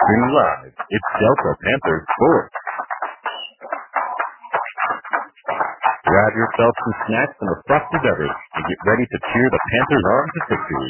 Streaming live, it's Delta Panthers Sports. Grab yourself some snacks and a frosty beverage and get ready to cheer the Panthers on to victory.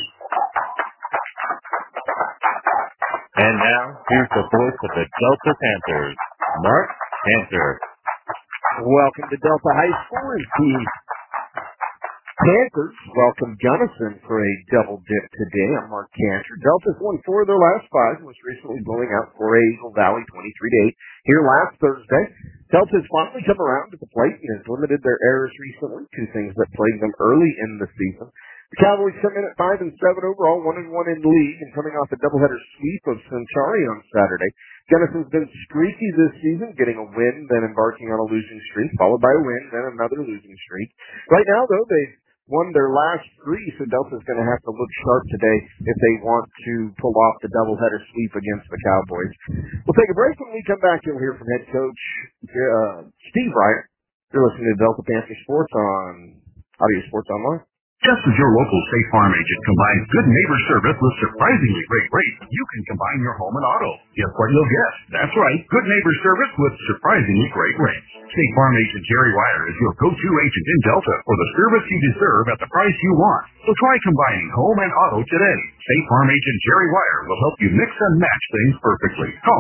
And now, here's the voice of the Delta Panthers, Mark Cantor. Welcome to Delta High School, and the Panthers welcome Gunnison for a double dip today. I'm Mark Cantor. Delta's won 4 of their last 5 and was recently blowing out for Eagle Valley 23-8 here last Thursday. Delta's finally come around to the plate and has limited their errors recently, 2 things that plagued them early in the season. The Cowboys come in at 5-7 overall, 1-1 in the league, and coming off a doubleheader sweep of Centauri on Saturday. Gunison's been streaky this season, getting a win, then embarking on a losing streak, followed by a win, then another losing streak. Right now, though, they've won their last 3, so Delta's going to have to look sharp today if they want to pull off the doubleheader sweep against the Cowboys. We'll take a break. When we come back, you'll hear from head coach Steve Wright. You're listening to Delta Panther Sports on Audio Sports Online. Just as your local State Farm agent combines good neighbor service with surprisingly great rates, you can combine your home and auto. Guess what you'll get? That's right, good neighbor service with surprisingly great rates. State Farm agent Jerry Wire is your go-to agent in Delta for the service you deserve at the price you want. So try combining home and auto today. State Farm agent Jerry Wire will help you mix and match things perfectly. Call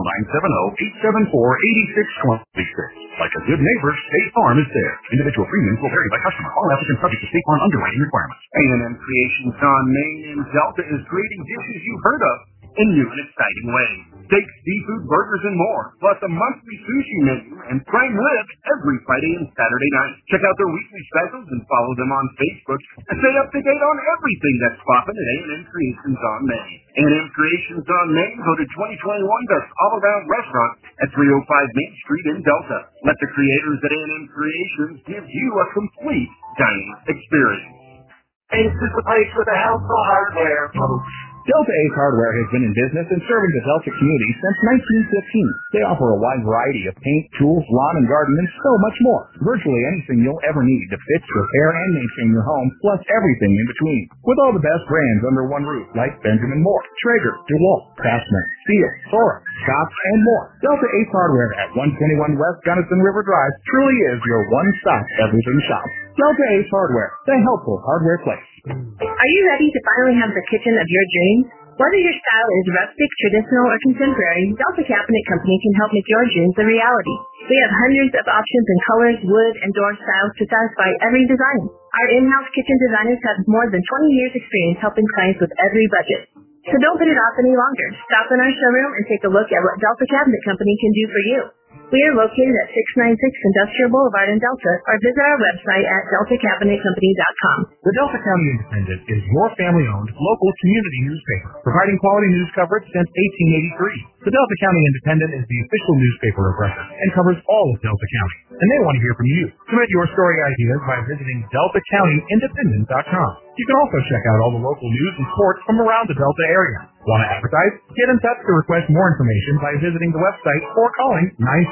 970-874-8626. Like a good neighbor, State Farm is there. Individual premiums will vary by customer. All applicants subject to State Farm underwriting requirements. A&M Creations on Main in Delta is creating dishes you've heard of in new and exciting ways. Steaks, seafood, burgers, and more, plus a monthly sushi menu and prime ribs every Friday and Saturday night. Check out their weekly specials and follow them on Facebook and stay up to date on everything that's popping at A&M Creations on Main. A&M Creations on Main voted 2021 Best All-Around Restaurant at 305 Main Street in Delta. Let the creators at A&M Creations give you a complete dining experience. Ace is the place for the helpful hardware, folks. Delta Ace Hardware has been in business and serving the Delta community since 1915. They offer a wide variety of paint, tools, lawn and garden, and so much more. Virtually anything you'll ever need to fix, repair, and maintain your home, plus everything in between. With all the best brands under one roof, like Benjamin Moore, Traeger, DeWalt, Craftsman, Steel, Sora, Scotts, and more. Delta Ace Hardware at 121 West Gunnison River Drive truly is your one-stop everything shop. Delta Ace Hardware, the helpful hardware place. Are you ready to finally have the kitchen of your dreams? Whether your style is rustic, traditional, or contemporary, Delta Cabinet Company can help make your dreams a reality. We have hundreds of options in colors, wood, and door styles to satisfy every design. Our in-house kitchen designers have more than 20 years experience helping clients with every budget. So don't put it off any longer. Stop in our showroom and take a look at what Delta Cabinet Company can do for you. We are located at 696 Industrial Boulevard in Delta, or visit our website at deltacabinetcompany.com. The Delta County Independent is your family-owned, local community newspaper, providing quality news coverage since 1883. The Delta County Independent is the official newspaper of record and covers all of Delta County, and they want to hear from you. Submit your story ideas by visiting deltacountyindependent.com. You can also check out all the local news and sports from around the Delta area. Want to advertise? Get in touch to request more information by visiting the website or calling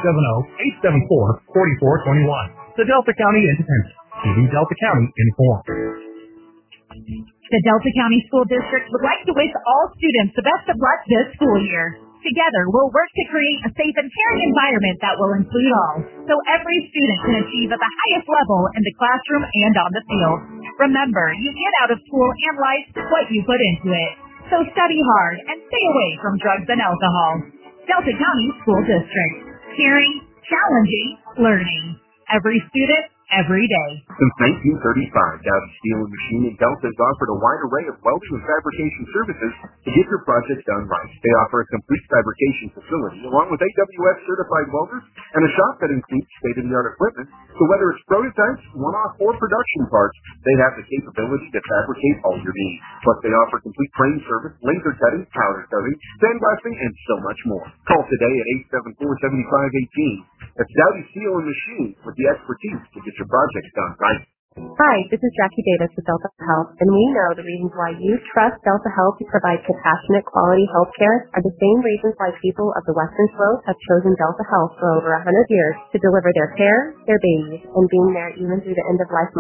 970-874-4421. The Delta County Independent, keeping Delta County informed. The Delta County School District would like to wish all students the best of luck this school year. Together, we'll work to create a safe and caring environment that will include all, so every student can achieve at the highest level in the classroom and on the field. Remember, you get out of school and life what you put into it. So study hard and stay away from drugs and alcohol. Delta County School District. Caring, challenging, learning. Every student, every day. Since 1935, Dowdy Steel and Machine in Delta has offered a wide array of welding and fabrication services to get your projects done right. They offer a complete fabrication facility along with AWS certified welders and a shop that includes state-of-the-art equipment. So whether it's prototypes, one-off, or production parts, they have the capability to fabricate all your needs. Plus, they offer complete frame service, laser cutting, powder coating, sandblasting, and so much more. Call today at 874-7518. That's Dowdy Steel and Machine with the expertise to get your projects done right. Hi, this is Jackie Davis with Delta Health, and we know the reasons why you trust Delta Health to provide compassionate, quality health care are the same reasons why people of the Western Slope have chosen Delta Health for over 100 years to deliver their care, their babies, and being there even through the end-of-life moments.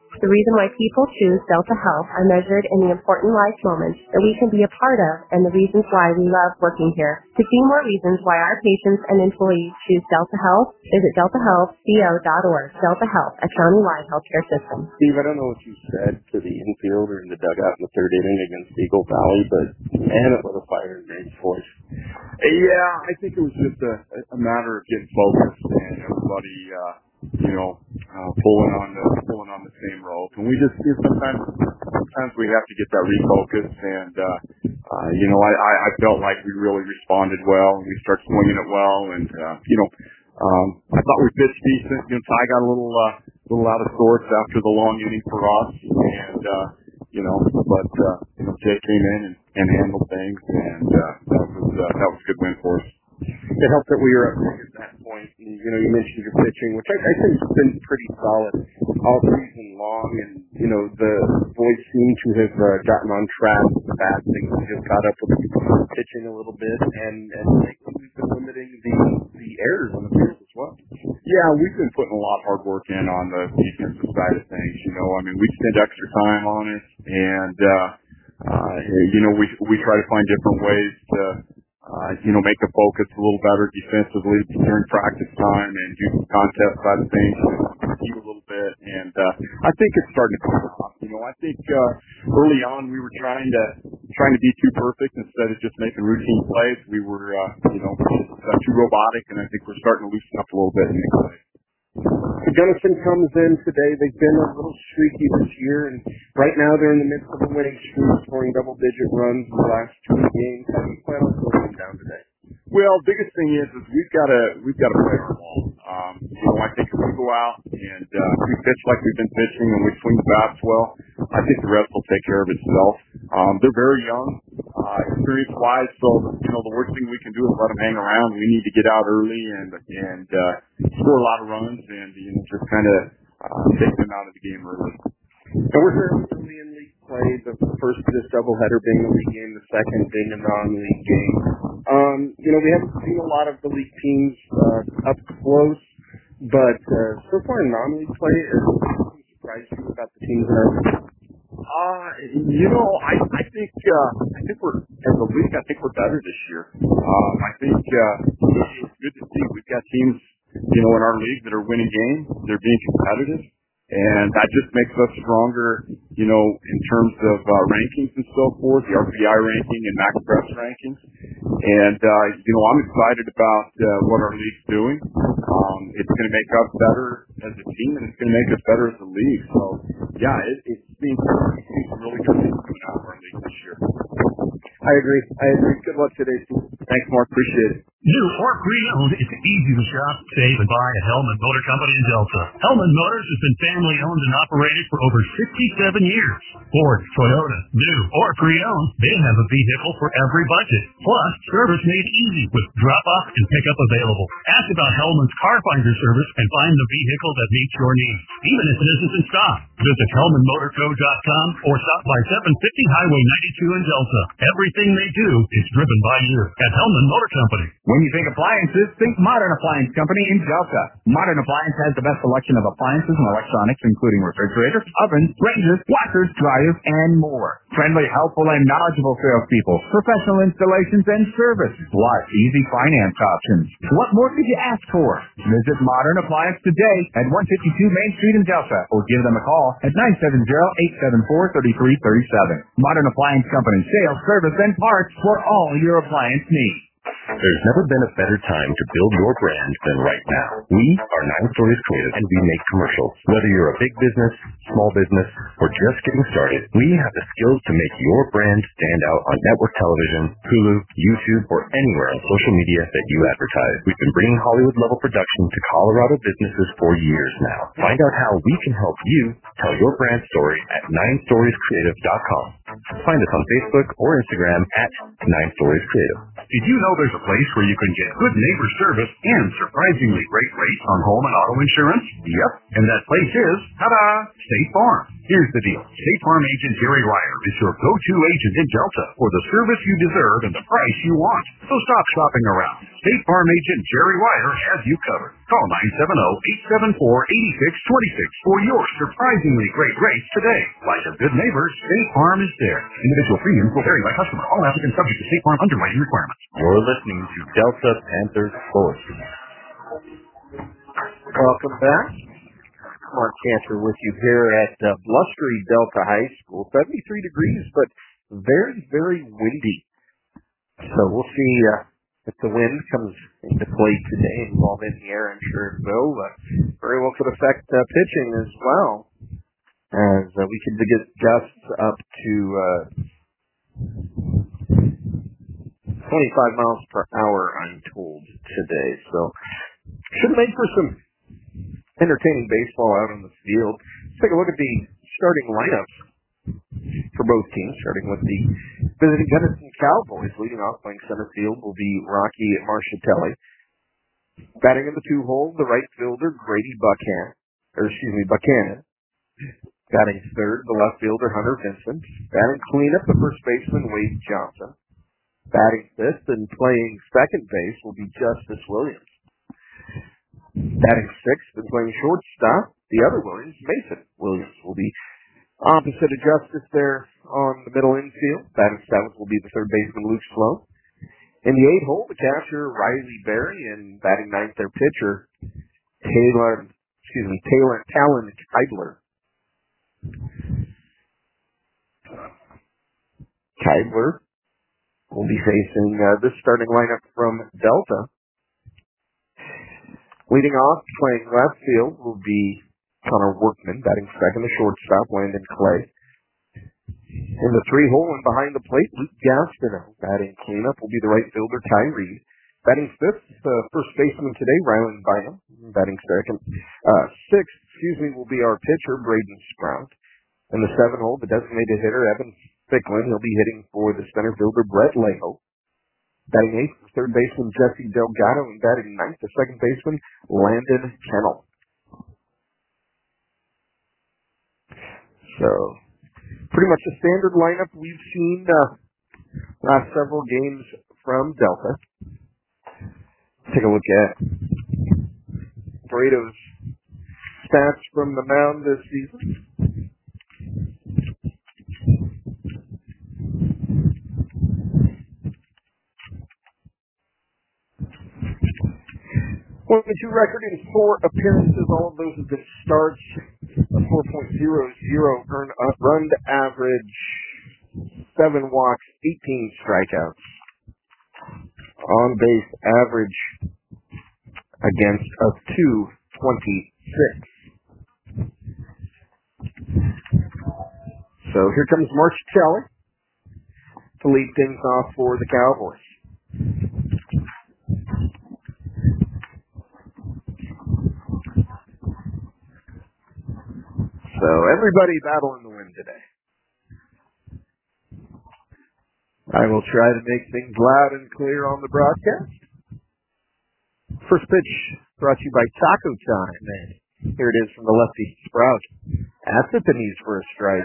The reason why people choose Delta Health are measured in the important life moments that we can be a part of and the reasons why we love working here. To see more reasons why our patients and employees choose Delta Health, visit deltahealthco.org. Delta Health, a county-wide healthcare system. Steve, I don't know what you said to the infielder in the dugout in the third inning against Eagle Valley, but man, it lit a fire in Nate's voice. Yeah, I think it was just a matter of getting focused and everybody, pulling on the same rope. And we just sometimes we have to get that refocus. And I felt like we really responded well, and we started swinging it well. And I thought we pitched decent. Ty got a little out of sorts after the long inning for us, and Jay came in and handled things, and that was a good win for us. It helped that we were up at that point. And, you mentioned your pitching, which I think has been pretty solid all season long. And, the boys seem to have gotten on track with the bat. Things just got up with the pitching a little bit. And we've been limiting the errors on the field as well. Yeah, we've been putting a lot of hard work in on the defensive side of things. We spend extra time on it. And, we try to find different ways to make the focus a little better defensively during practice time and do some contest side of things, compete a little bit, and I think it's starting to come off. I think early on we were trying to be too perfect instead of just making routine plays. We were too robotic, and I think we're starting to loosen up a little bit in the plays. So Gunnison comes in today. They've been a little streaky this year, and right now they're in the midst of a winning streak, scoring double-digit runs in the last 2 games. How do you plan on slowing them down today? Well, biggest thing is we've got to play our ball. I think if we go out and we pitch like we've been pitching and we swing the bats well, I think the rest will take care of itself. They're very young, experience-wise, so the worst thing we can do is let them hang around. We need to get out early and score a lot of runs and just kind of take them out of the game early. And we're here early in league play, the first of this doubleheader being the league game, the second being a non-league game. We haven't seen a lot of the league teams up close, but so far in non-league play, is anything surprised you about the teams in our league? I think we're, as a league, I think we're better this year. I think it's good to see we've got teams, in our league that are winning games. They're being competitive. And that just makes us stronger, in terms of rankings and so forth, the RPI ranking and MaxPreps rankings. And, I'm excited about what our league's doing. It's going to make us better as a team, and it's going to make us better as a league. So, yeah, it's been some really good things coming out of our league this year. I agree. Good luck today, Steve. Thanks, Mark. Appreciate it. New or pre-owned, it's easy to shop, save, and buy at Hellman Motor Company in Delta. Hellman Motors has been family-owned and operated for over 67 years. Ford, Toyota, new or pre-owned, they have a vehicle for every budget. Plus, service made easy with drop-off and pickup available. Ask about Hellman's Car Finder service and find the vehicle that meets your needs, even if it isn't in stock. Visit HellmanMotorCo.com or stop by 750 Highway 92 in Delta. Everything they do is driven by you at Hellman Motor Company. When you think appliances, think Modern Appliance Company in Delta. Modern Appliance has the best selection of appliances and electronics, including refrigerators, ovens, ranges, washers, dryers, and more. Friendly, helpful, and knowledgeable salespeople, professional installations and service, plus easy finance options. What more could you ask for? Visit Modern Appliance today at 152 Main Street in Delta, or give them a call at 970-874-3337. Modern Appliance Company, sales, service, and parts for all your appliance needs. There's never been a better time to build your brand than right now. We are 9 Stories Creative, and we make commercials. Whether you're a big business, small business, or just getting started, we have the skills to make your brand stand out on network television, Hulu, YouTube, or anywhere on social media that you advertise. We've been bringing Hollywood-level production to Colorado businesses for years now. Find out how we can help you tell your brand story at 9storiescreative.com. Find us on Facebook or Instagram at 9 Stories Creative. Did you know there's a place where you can get good neighbor service and surprisingly great rates on home and auto insurance? Yep, and that place is, ta-da, State Farm. Here's the deal. State Farm agent Jerry Ryer is your go-to agent in Delta for the service you deserve and the price you want. So stop shopping around. State Farm agent Jerry Wire has you covered. Call 970-874-8626 for your surprisingly great rates today. Like a good neighbor, State Farm is there. Individual premiums will vary by customer. All applicants subject to State Farm underwriting requirements. You're listening to Delta Panthers Sports. Welcome back. Mark Cantor with you here at blustery Delta High School. 73 degrees, but very, very windy. So we'll see if the wind comes into play today and while in the air. I'm sure it will. Very well could affect pitching as well, as we could get gusts up to 25 miles per hour, I'm told, today. So should make for some entertaining baseball out on the field. Let's take a look at the starting lineups for both teams, starting with the visiting Gunnison Cowboys. Leading off playing center field will be Rocky Marchitelli. Batting in the 2-hole, the right fielder Grady Buchanan. Batting third, the left fielder Hunter Vincent. Batting cleanup, the first baseman Wade Johnson. Batting fifth and playing second base will be Justice Williams. Batting sixth and playing shortstop, the other Williams, Mason Williams, will be opposite of Justice there on the middle infield. Batting seventh will be the third baseman Luke Sloan. In the 8-hole, the catcher Riley Berry, and batting ninth their pitcher Talon Keibler. Keibler will be facing this starting lineup from Delta. Leading off, playing left field will be Connor Workman, batting second, the shortstop, Landon Clay. In the 3-hole and behind the plate, Luke Gastineau. Batting cleanup will be the right fielder, Ty Reed. Batting fifth, first baseman today, Rylan Bynum. Batting sixth, will be our pitcher, Braden Sprout. In the 7-hole, the designated hitter, Evan Ficklin. He'll be hitting for the center fielder, Brett Leho. Batting eighth, third baseman Jesse Delgado, and batting ninth, the second baseman Landon Kennel. So, pretty much a standard lineup we've seen last several games from Delta. Take a look at Brado's stats from the mound this season. .2 record in 4 appearances. All of those have been starts. A 4.00 run average, 7 walks, 18 strikeouts. On base average against of 226. So here comes Marchitelli to lead things off for the Cowboys. So everybody battling the wind today. I will try to make things loud and clear on the broadcast. First pitch brought to you by Taco Time. And here it is from the lefty Sprout. At the knees for a strike.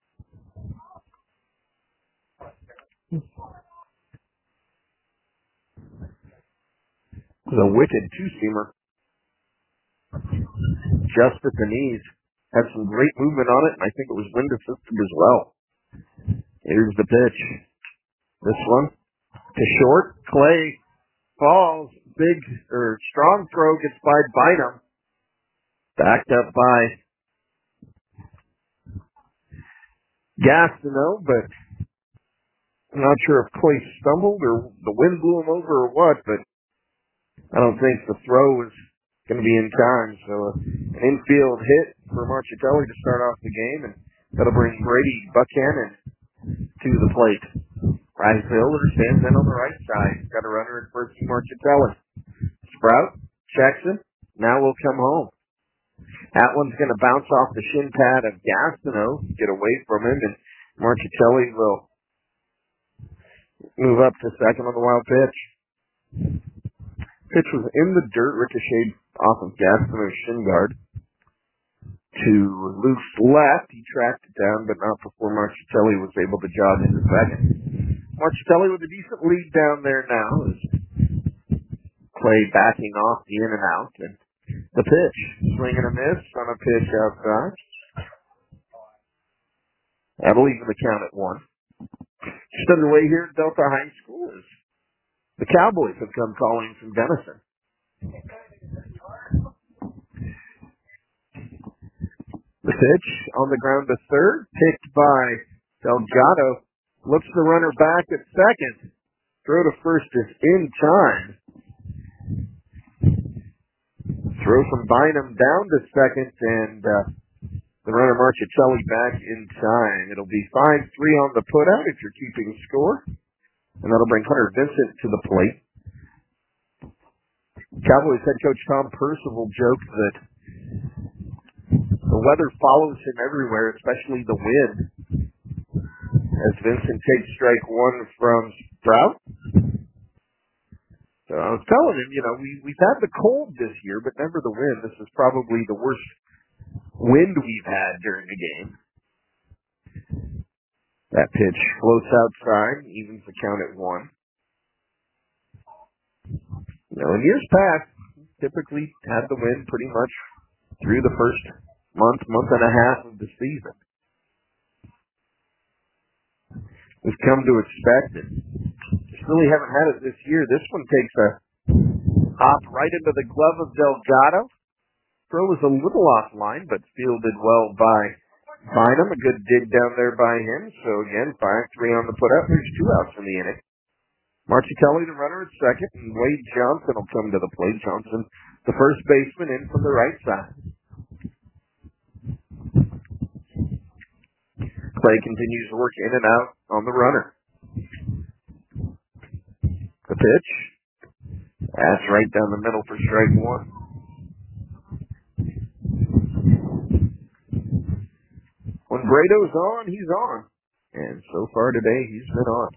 It was a wicked two-seamer. Just at the knees. Had some great movement on it, and I think it was wind assisted as well. Here's the pitch. This one to short. Clay falls. Strong throw gets by Bynum. Backed up by Gastineau, but I'm not sure if Clay stumbled or the wind blew him over or what, but I don't think the throw was going to be in time. So an infield hit for Marchitelli to start off the game, and that'll bring Brady Buchanan to the plate. Right fielder stands in on the right side. Got a runner at first, Marchitelli. Sprout checks him. Now we'll come home. That one's going to bounce off the shin pad of Gastineau, get away from him, and Marchitelli will move up to second on the wild pitch. Pitch was in the dirt, ricocheted off of Gastineau's shin guard to loose left. He tracked it down, but not before Marchitelli was able to jog into second. Marchitelli with a decent lead down there now as Clay backing off the in and out. And the pitch, swing and a miss on a pitch outside. That'll even the count at 1. Just underway here at Delta High School is the Cowboys have come calling from Denison. The pitch on the ground to third, picked by Delgado. Looks the runner back at second. Throw to first is in time. Throw from Bynum down to second, and the runner Marchicelli back in time. It'll be 5-3 on the putout if you're keeping score. And that'll bring Hunter Vincent to the plate. Cowboys head coach Tom Percival joked that the weather follows him everywhere, especially the wind. As Vincent takes strike 1 from Sprout. So I was telling him, we've had the cold this year, but never the wind. This is probably the worst wind we've had during the game. That pitch floats outside, evens the count at 1. In years past, typically had the wind pretty much through the first month and a half of the season. We've come to expect it. Just really haven't had it this year. This one takes a hop right into the glove of Delgado. Throw was a little offline, but fielded well by Bynum. A good dig down there by him. So again, 5-3 on the putout. There's 2 outs in the inning. Marchicelli, the runner at second, and Wade Johnson will come to the plate. Johnson, the first baseman, in from the right side. Clay continues to work in and out on the runner. The pitch. That's right down the middle for strike 1. When Brado's on, he's on. And so far today, he's been on.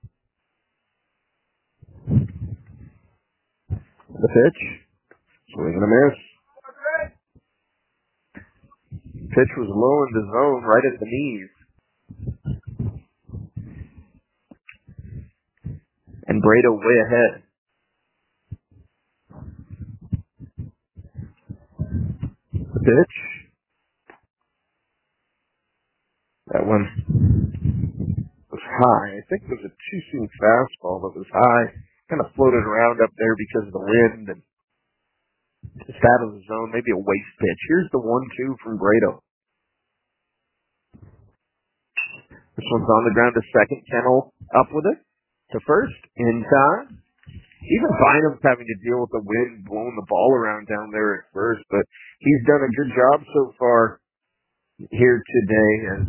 The pitch. Swing and a miss. Pitch was low in the zone, right at the knees. And Brado way ahead. The pitch. That one was high. I think it was a too-soon fastball that was high. Kind of floated around up there because of the wind and just out of the zone. Maybe a waste pitch. Here's the 1-2 from Brado. This one's on the ground to second. Kennel up with it. To first. In time. Even Bynum's having to deal with the wind blowing the ball around down there at first, but he's done a good job so far here today. And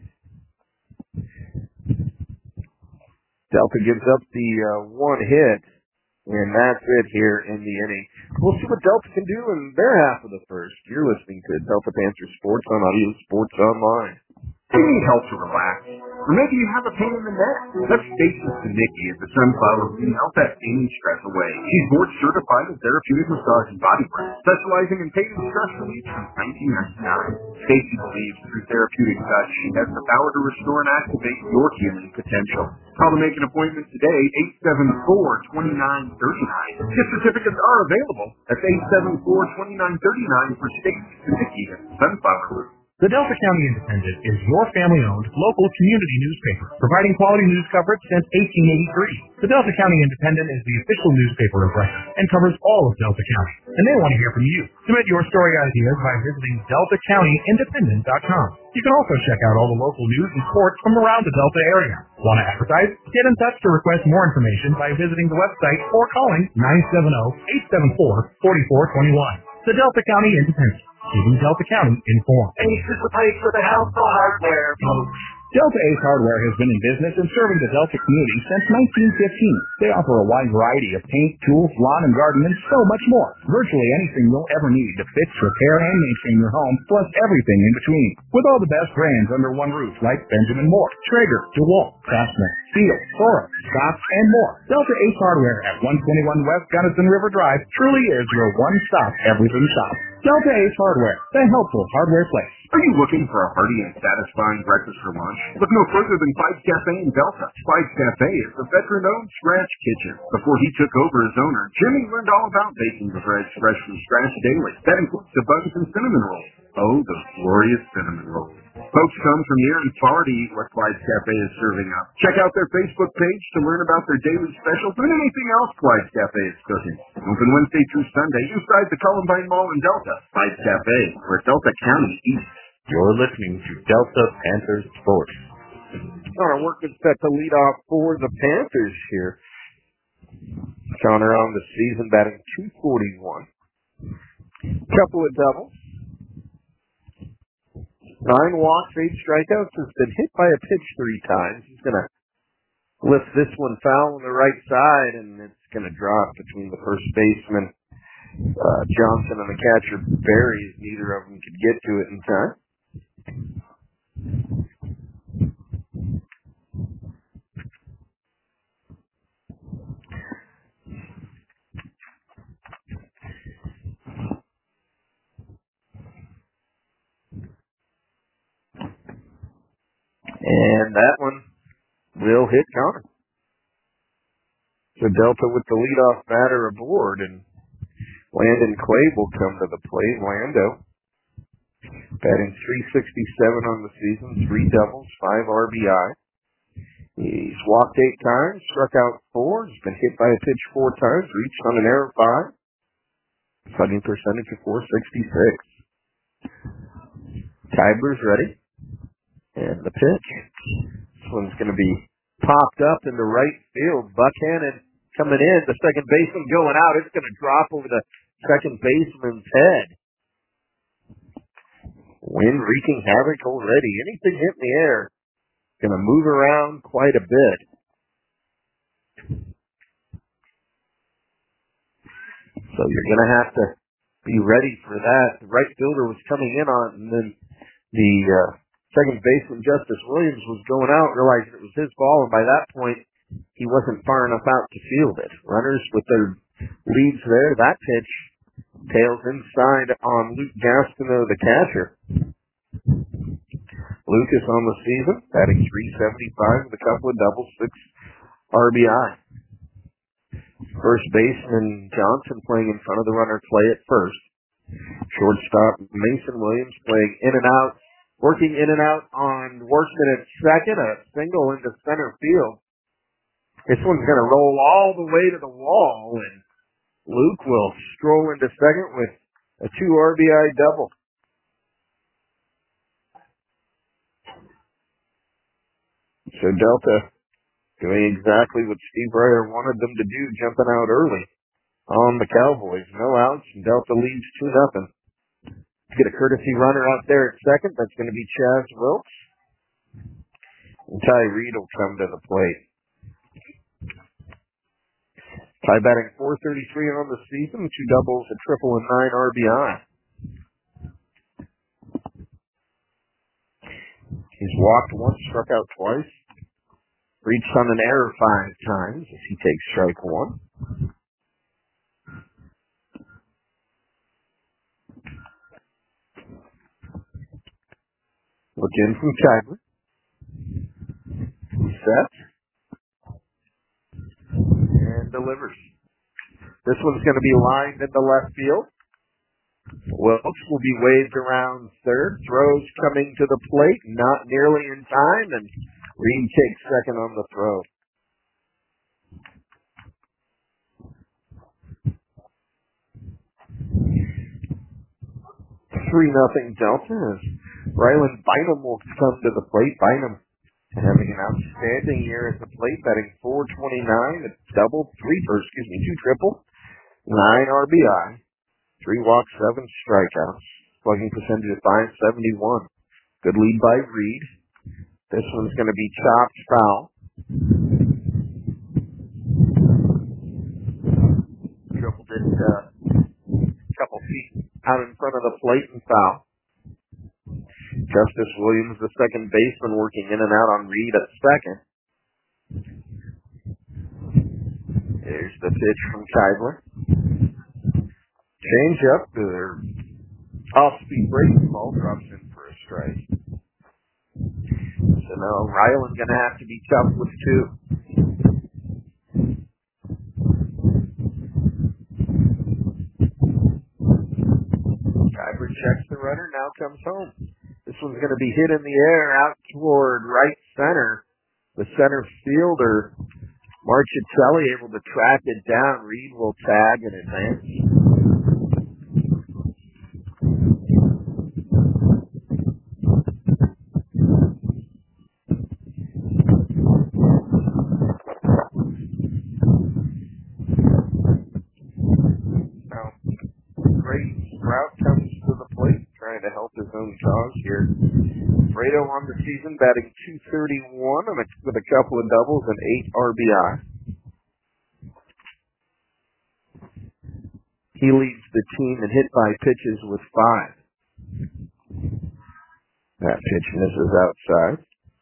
Delta gives up the 1 hit, and that's it here in the inning. We'll see what Delta can do in their half of the first. You're listening to Delta Panther Sports on Audio Sports Online. Do you need help to relax? Or maybe you have a pain in the neck? Let Stacy Sinicki at the Sunflower can help that pain and stress away. She's board certified in therapeutic massage and body work, specializing in pain and stress relief since 1999. Stacy believes through therapeutic touch she has the power to restore and activate your healing potential. Call to make an appointment today, 874-2939. Gift certificates are available. That's 874-2939 for Stacy Sinicki at the Sunflower Group. The Delta County Independent is your family-owned, local community newspaper, providing quality news coverage since 1883. The Delta County Independent is the official newspaper of record and covers all of Delta County, and they want to hear from you. Submit your story ideas by visiting DeltaCountyIndependent.com. You can also check out all the local news and sports from around the Delta area. Want to advertise? Get in touch to request more information by visiting the website or calling 970-874-4421. The Delta County Independent, keeping Delta County informed. Ace is the place for the household hardware, folks. Delta Ace Hardware has been in business and serving the Delta community since 1915. They offer a wide variety of paint, tools, lawn and garden, and so much more. Virtually anything you'll ever need to fix, repair, and maintain your home, plus everything in between. With all the best brands under one roof, like Benjamin Moore, Traeger, DeWalt, Craftsman, Steel, Sora, Scotts, and more. Delta Ace Hardware at 121 West Gunnison River Drive truly is your one-stop everything shop. Delta Ace Hardware, the helpful hardware place. Are you looking for a hearty and satisfying breakfast for lunch? Look no further than Five's Cafe in Delta. Five's Cafe is a veteran-owned scratch kitchen. Before he took over as owner, Jimmy learned all about baking the bread fresh from scratch daily. That includes the buns and cinnamon rolls. Oh, those glorious cinnamon rolls. Folks come from near and far to eat what Clyde's Cafe is serving up. Check out their Facebook page to learn about their daily specials and anything else Clyde's Cafe is cooking. Open Wednesday through Sunday inside the Columbine Mall in Delta. Clyde's Cafe, where Delta County eats. You're listening to Delta Panthers Sports. Connor Workman set the lead off for the Panthers here. Connor on the season batting .241. Couple of doubles. 9 walks, 8 strikeouts. Has been hit by a pitch 3 times. He's going to lift this one foul on the right side, and it's going to drop between the first baseman, Johnson, and the catcher, Berry. Neither of them could get to it in time. And that one will hit Connor. So Delta with the leadoff batter aboard, and Landon Clay will come to the plate. Lando batting .367 on the season, 3 doubles, 5 RBI. He's walked 8 times, struck out 4. He's been hit by a pitch 4 times, reached on an error 5. Slugging percentage of .466. Kybler's ready. And the pitch. This one's going to be popped up into right field. Buckhannon coming in. The second baseman going out. It's going to drop over the second baseman's head. Wind wreaking havoc already. Anything hit in the air going to move around quite a bit. So you're going to have to be ready for that. The right fielder was coming in on, and then the second baseman, Justice Williams, was going out, realizing it was his ball, and by that point, he wasn't far enough out to field it. Runners with their leads there. That pitch tails inside on Luke Gastineau, the catcher. Lucas on the season, batting .375 with a couple of doubles, 6 RBI. First baseman Johnson playing in front of the runner Clay at first. Shortstop Mason Williams playing in and out, working in and out on Workman at second, a single into center field. This one's going to roll all the way to the wall, and Luke will stroll into second with a 2 RBI double. So Delta doing exactly what Steve Breyer wanted them to do, jumping out early on the Cowboys. No outs, and Delta leads 2-0. Get a courtesy runner out there at second. That's going to be Chaz Wilkes. And Ty Reed will come to the plate. Ty batting .433 on the season, 2 doubles, a triple, and 9 RBI. He's walked once, struck out twice. Reached on an error 5 times as he takes strike 1. Look in from Kybler. Sets. And delivers. This one's going to be lined into left field. Wilkes will be waved around third. Throws coming to the plate, not nearly in time, and Reed takes second on the throw. 3-0 Delta as Ryland Bynum will come to the plate. Bynum having an outstanding year at the plate, batting .429, a double, 2 triple, 9 RBI, 3 walks, 7 strikeouts, slugging percentage of .571. Good lead by Reed. This one's going to be chopped foul. Tripled it a couple feet out in front of the plate and foul. Justice Williams, the second baseman, working in and out on Reed at second. There's the pitch from Kybler. Change up. They're Off-speed breaking ball drops in for a strike. So now Ryland going to have to be tough with two. Driver checks the runner, now comes home. This one's going to be hit in the air out toward right center. The center fielder, Marchitelli, able to track it down. Reed will tag and advance. Now, Great Sprout comes to the plate, trying to help his own cause here. Fredo on the season, batting .231 with a couple of doubles and 8 RBI. He leads the team in hit by pitches with 5. That pitch misses outside.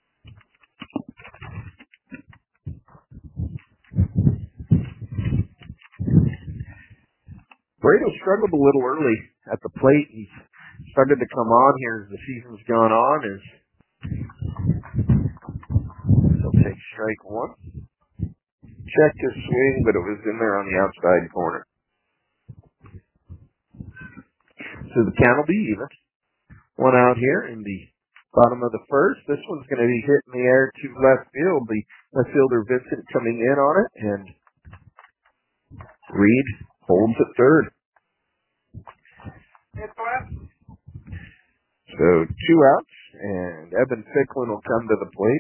Fredo struggled a little early at the plate. He's started to come on here as the season's gone on. He'll take strike one. Checked his swing, but it was in there on the outside corner. So the count will be even. One out here in the bottom of the first. This one's going to be hit in the air to left field. The left fielder Vincent coming in on it, and Reed holds at third. So 2 outs, and Evan Ficklin will come to the plate.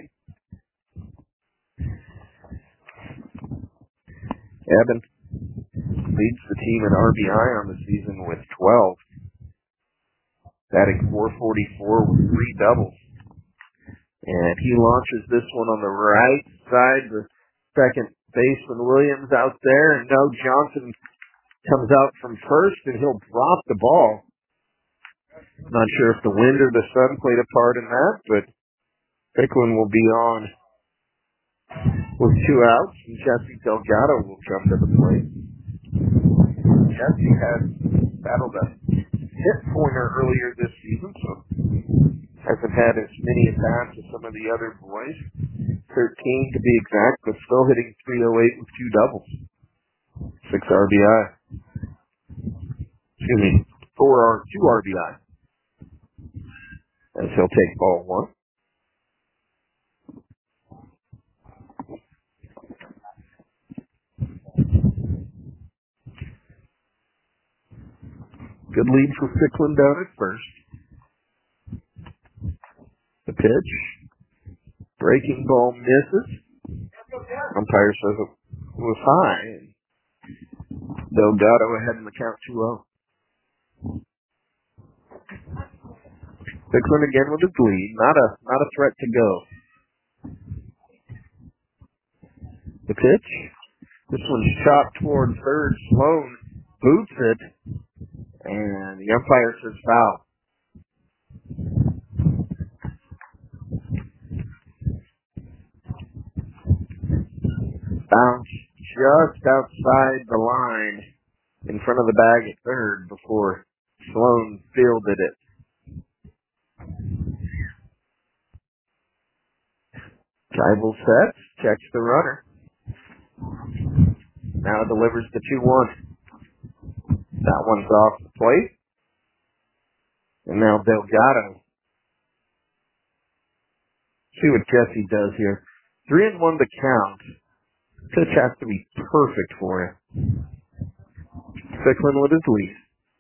Evan leads the team in RBI on the season with 12. Batting .444 with 3 doubles. And he launches this one on the right side. The second baseman Williams out there, and no, Johnson comes out from first, and he'll drop the ball. Not sure if the wind or the sun played a part in that, but Ficklin will be on with 2 outs, and Jesse Delgado will come to the plate. Jesse has battled a hit pointer earlier this season, so hasn't had as many at-bats as some of the other boys. 13 to be exact, but still hitting .308 with 2 doubles. 6 RBI. Excuse me, 2 RBI. As he'll take ball one. Good lead for Ficklin down at first. The pitch. Breaking ball misses. Umpire says it was high. Delgado ahead in the count 2-0. Ficklin again with his lead. Not a threat to go. The pitch. This one's chopped toward third. Sloan boots it. And the umpire says foul. Bounce just outside the line in front of the bag at third before Sloan fielded it. Geibel sets, checks the runner. Now delivers the 2-1. That one's off the plate. And now Delgado. See what Jesse does here. 3-1 to count. Pitch has to be perfect for him. Ficklin with his lead.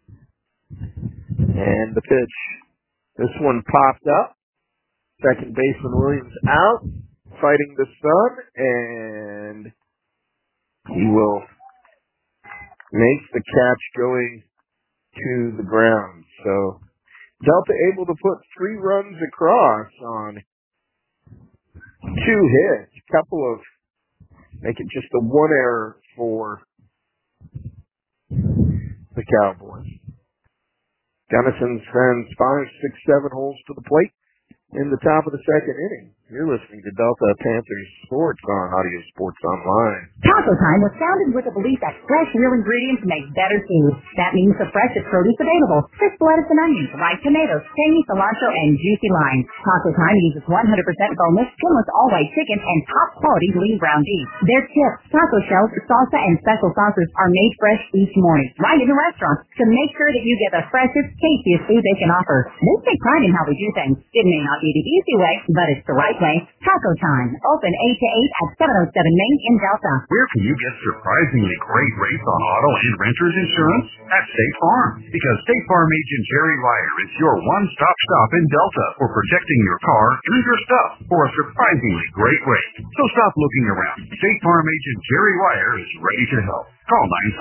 And the pitch. This one popped up. Second baseman Williams out. Fighting the sun. And he will make the catch going to the ground. So Delta able to put 3 runs across on 2 hits. A couple of make it just a 1 error for the Cowboys. Gunnison sends 5, 6, 7 holes to the plate in the top of the second inning. You're listening to Delta Panthers Sports on Audio Sports Online. Taco Time was founded with the belief that fresh, real ingredients make better food. That means the freshest produce available. Crisp lettuce and onions, ripe tomatoes, tangy cilantro, and juicy limes. Taco Time uses 100% boneless, skinless all-white chicken, and top-quality lean ground beef. Their chips, taco shells, salsa, and special sauces are made fresh each morning, right in the restaurant, to make sure that you get the freshest, tastiest food they can offer. They take pride in how we do things. It may not be the easy way, but it's the right way. Taco Time, open 8 to 8 at 707 Main in Delta. Where can you get surprisingly great rates on auto and renter's insurance? At State Farm. Because State Farm agent Jerry Ryer is your one-stop shop in Delta for protecting your car and your stuff for a surprisingly great rate. So stop looking around. State Farm agent Jerry Ryer is ready to help. Call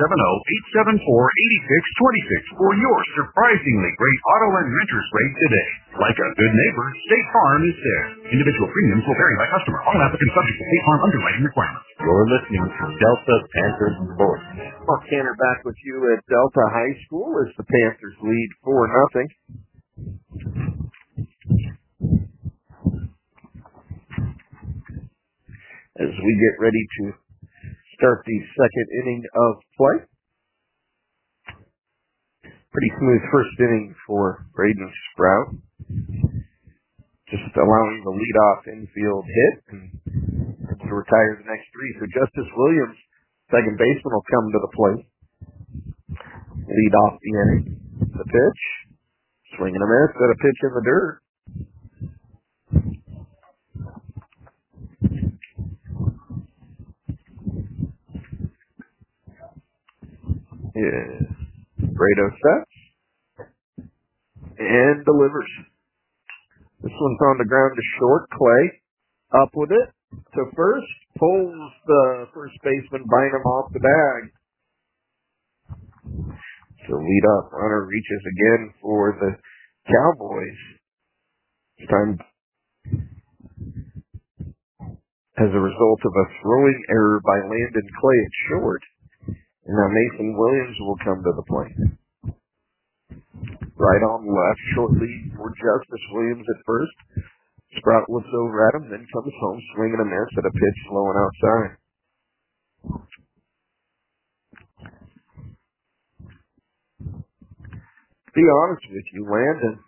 970-874-8626 for your surprisingly great auto and renter's rate today. Like a good neighbor, State Farm is there. Individual premiums will vary by customer. All applicants subject to State Farm underwriting requirements. You're listening to Delta Panthers Sports. Mark Cantor back with you at Delta High School as the Panthers lead 4-0. As we get ready to start the second inning of play. Pretty smooth first inning for Braden Sprout. Just allowing the leadoff infield hit and to retire the next three. So Justice Williams, second baseman, will come to the plate. Lead off the inning. The pitch. Swing and a miss. Got a pitch in the dirt. Yeah. Brado sets and delivers. This one's on the ground to short. Clay up with it to first. Pulls the first baseman Bynum off the bag. So lead up runner reaches again for the Cowboys. This time as a result of a throwing error by Landon Clay at short. And now Mason Williams will come to the plate. Right on left, short lead for Justice Williams at first. Sprout looks over at him, then comes home, swinging a miss at a pitch low and outside. To be honest with you, Landon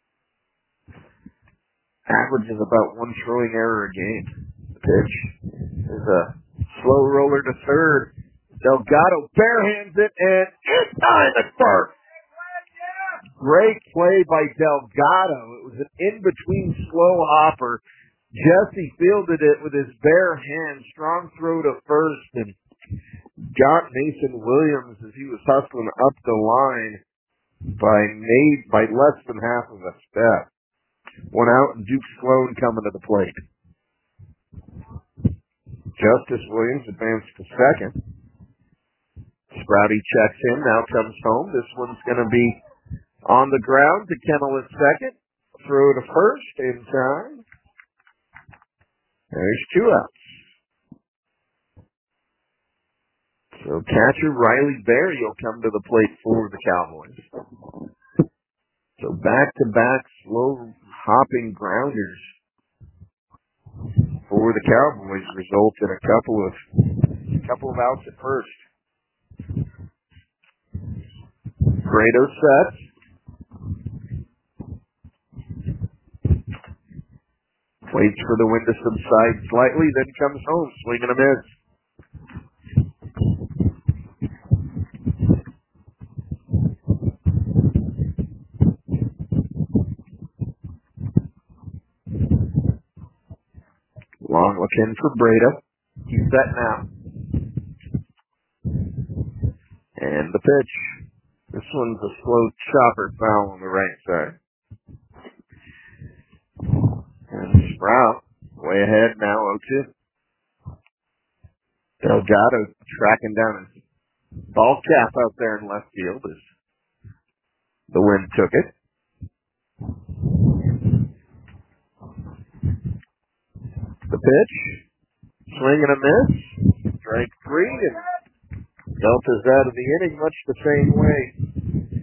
averages about one throwing error a game. The pitch is a slow roller to third. Delgado barehands it, and it's time at first. Great play by Delgado. It was an in-between slow hopper. Jesse fielded it with his bare hand, strong throw to first, and got Mason Williams as he was hustling up the line by less than half of a step. One out, and Duke Sloan coming to the plate. Justice Williams advanced to second. Sprouty checks in, now comes home. This one's going to be on the ground to Kennel at second. Throw to first in time. There's two outs. So catcher Riley Berry will come to the plate for the Cowboys. So back-to-back slow hopping grounders for the Cowboys result in a couple of outs at first. Grado sets. Waits for the wind to subside slightly, then comes home, swinging a miss. Long look in for Brado. He's set now. And the pitch. This one's a slow chopper foul on the right side. And Sprout, way ahead now, 0-2. Delgado tracking down his ball cap out there in left field as the wind took it. The pitch, swing and a miss, strike three, and Delta's out of the inning much the same way.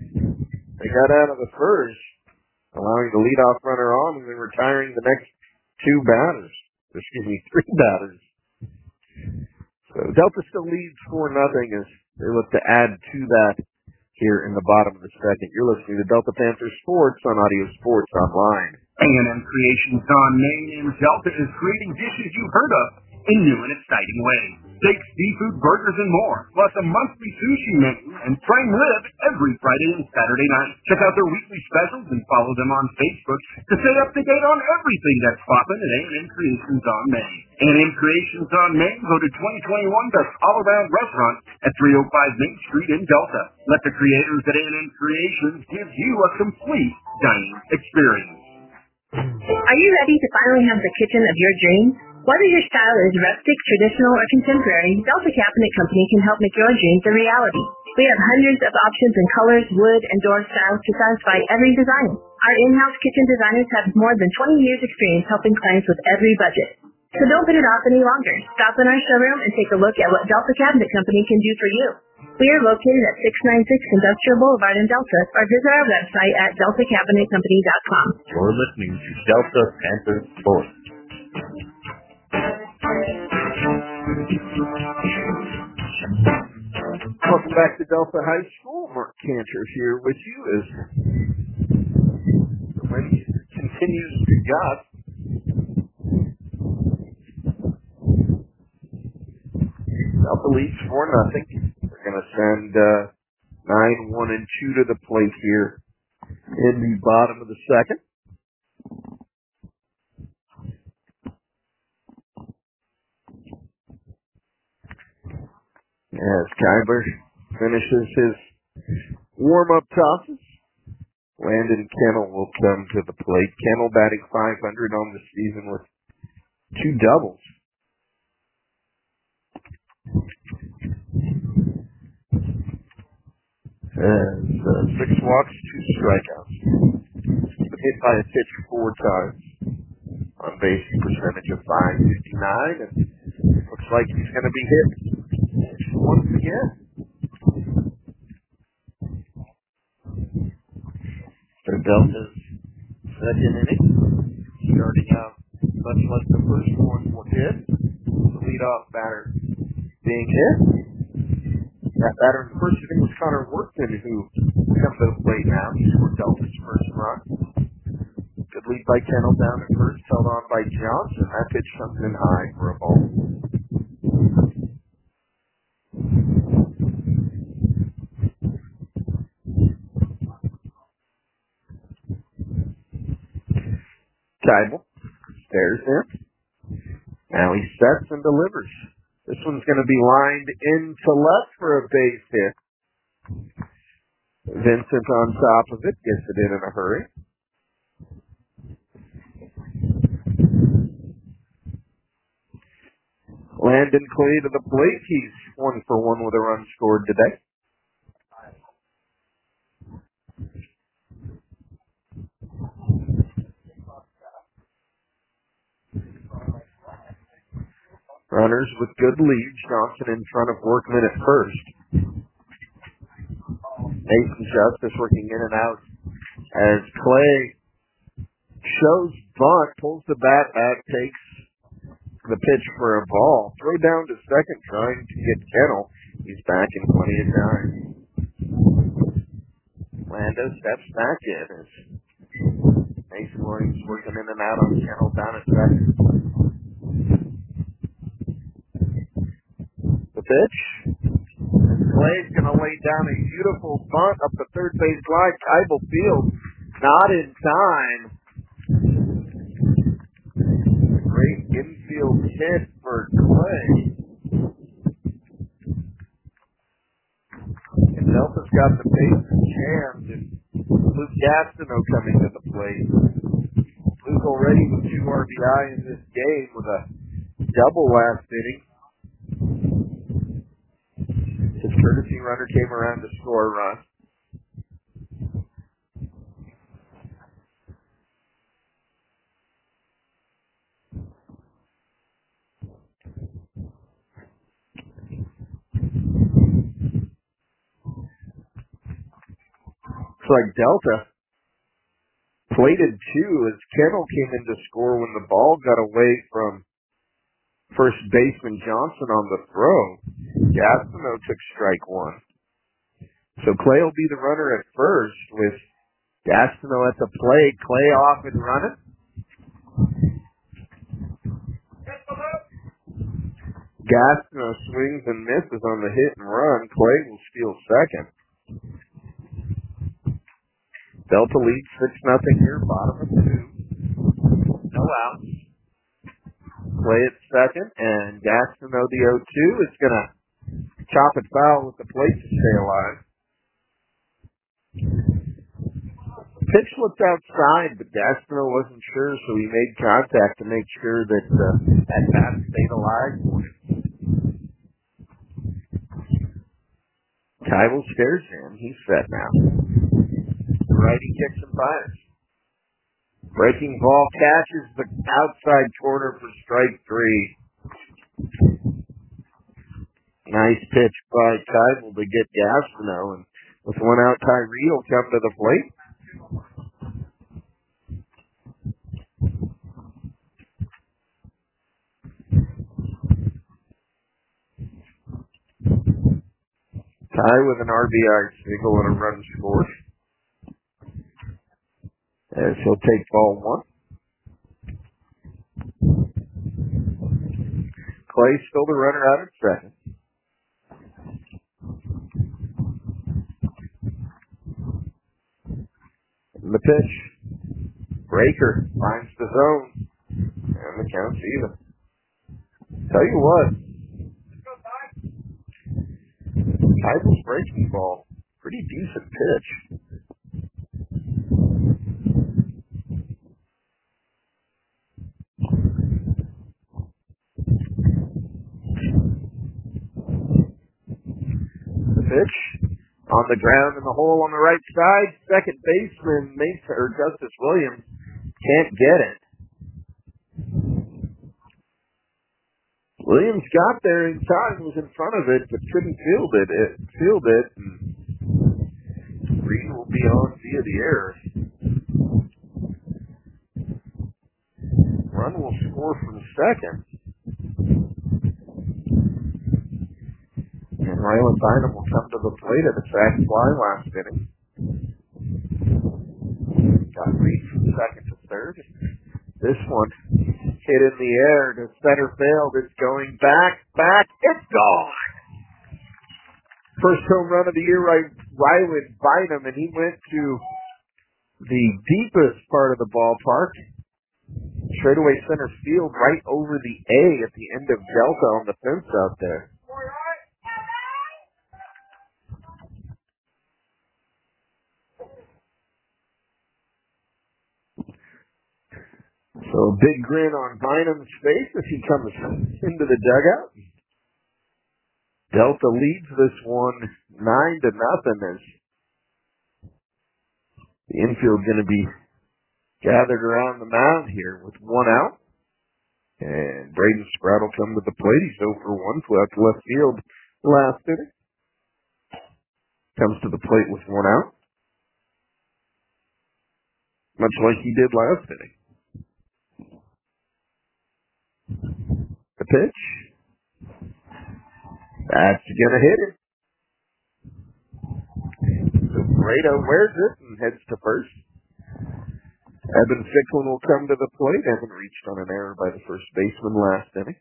They got out of the first, allowing the leadoff runner on and then retiring the next three batters. So Delta still leads 4-0 as they look to add to that here in the bottom of the second. You're listening to Delta Panther Sports on Audio Sports Online. A&M Creations on Main and Delta is creating dishes you've heard of in new and exciting ways. Steaks, seafood, burgers, and more, plus a monthly sushi menu and prime rib every Friday and Saturday night. Check out their weekly specials and follow them on Facebook to stay up to date on everything that's popping at A&M Creations on Main. A&M Creations on Main voted 2021 Best All-Around Restaurant at 305 Main Street in Delta. Let the creators at A&M Creations give you a complete dining experience. Are you ready to finally have the kitchen of your dreams? Whether your style is rustic, traditional, or contemporary, Delta Cabinet Company can help make your dreams a reality. We have hundreds of options in colors, wood, and door styles to satisfy every design. Our in-house kitchen designers have more than 20 years experience helping clients with every budget. So don't put it off any longer. Stop in our showroom and take a look at what Delta Cabinet Company can do for you. We are located at 696 Industrial Boulevard in Delta, or visit our website at deltacabinetcompany.com. You're listening to Delta Panther Sports. Welcome back to Delta High School. Mark Cantor here with you as the wind continues to gust. Delta leads 4-0. They're going to send 9, 1, and 2 to the plate here in the bottom of the second. As Kybler finishes his warm-up tosses, Landon Kennel will come to the plate. Kennel batting .500 on the season with 2 doubles. And 6 walks, 2 strikeouts. Hit by a pitch 4 times. On base percentage of .559, and looks like he's going to be hit once again. So Delta's second inning, starting out much like the first one did. The leadoff batter being hit. That batter in the first inning was Connor Workman, who comes to the plate now. He scored Delta's first run. Good lead by Kennel down at first, held on by Johnson. That pitch comes in high for a ball. Kybel stares in. Now he sets and delivers. This one's going to be lined into left for a base hit. Vincent on top of it, gets it in a hurry. Landon Clay to the plate. He's 1 for 1 with a run scored today. Runners with good leads. Johnson in front of Workman at first. Mason Justice working in and out as Clay shows bunt, pulls the bat back, takes the pitch for a ball. Throw down to second, trying to get Kennel. He's back in plenty of time. Lando steps back in as Mason Williams working in and out on Kennel down at second. The pitch. Clay's going to lay down a beautiful bunt up the third base line. Kybel field not in time. Great infield hit for Clay. And Delta's got the bases jammed, and Luke Gastineau coming to the plate. Luke already with 2 RBI in this game with a double last inning. His courtesy runner came around to score a run. Looks like Delta Plated 2 as Kennel came in to score when the ball got away from first baseman Johnson on the throw. Gastineau took strike 1. So Clay will be the runner at first with Gastineau at the plate. Clay off and running. Gastineau swings and misses on the hit and run. Clay will steal second. Delta leads 6-0 here, bottom of 2. No outs. Clay at second, and Gastineau, the 0-2, is going to chop it foul with the plate to stay alive. Pitch looked outside, but Gastineau wasn't sure, so he made contact to make sure that that bat stayed alive for him. Kyle stares in. He's set now. The righty kicks and fires. Breaking ball catches the outside corner for strike 3. Nice pitch by Kyle to get Gastineau, and with one out, Tyree will come to the plate. Ty with an RBI single and a run scored. As he'll take ball 1. Clay still the runner out at second. And the pitch. Breaker finds the zone. And the count's even. Tell you what. Title's breaking ball. Pretty decent pitch. The pitch on the ground in the hole on the right side. Second baseman Justice Williams can't get it. Williams got there in time, was in front of it, but couldn't field it. And Green will be on via the error. Run will score from second. And Ryland Bynum will come to the plate at a sac fly last inning. Got read from second to third. This one hit in the air to center field. It's going back. It's gone. First home run of the year, Ryland Bynum, and he went to the deepest part of the ballpark. Straightaway center field, right over the A at the end of Delta on the fence out there. So a big grin on Bynum's face as he comes into the dugout. Delta leads this one 9-0 as the infield going to be gathered around the mound here with one out. And Braden Sprout will come to the plate. He's 0 for 1, flew out to left field last inning. Comes to the plate with one out. Much like he did last inning. The pitch. That's gonna hit it. So Grado wears it and heads to first. Evan Ficklin will come to the plate. Evan reached on an error by the first baseman last inning.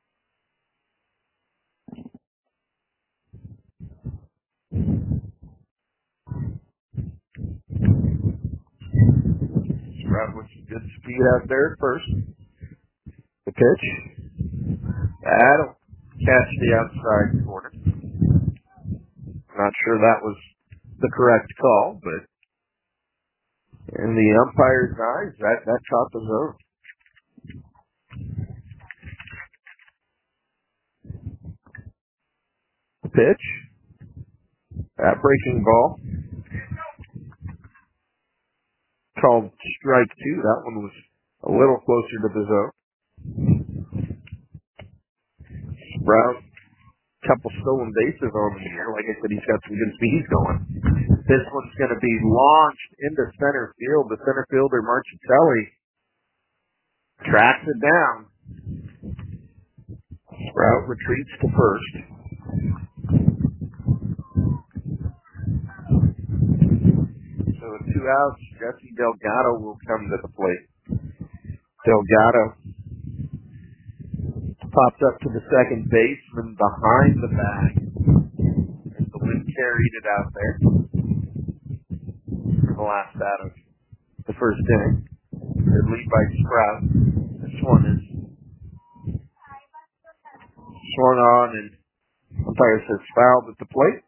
Sprout with some good speed out there at first. The pitch. That'll catch the outside corner. Not sure that was the correct call, but in the umpire's eyes, that caught the zone. The pitch. That breaking ball. Called strike 2. That one was a little closer to the zone. Sprout, couple stolen bases on the year. Like I said, he's got some good speed going. This one's going to be launched into center field. The center fielder, Marchitelli, tracks it down. Sprout retreats to first. So with 2 outs, Jesse Delgado will come to the plate. Delgado popped up to the second baseman behind the bag. As the wind carried it out there for the last out of the first inning. Good lead by Sprout. This one is swung on, and umpire says fouled at the plate.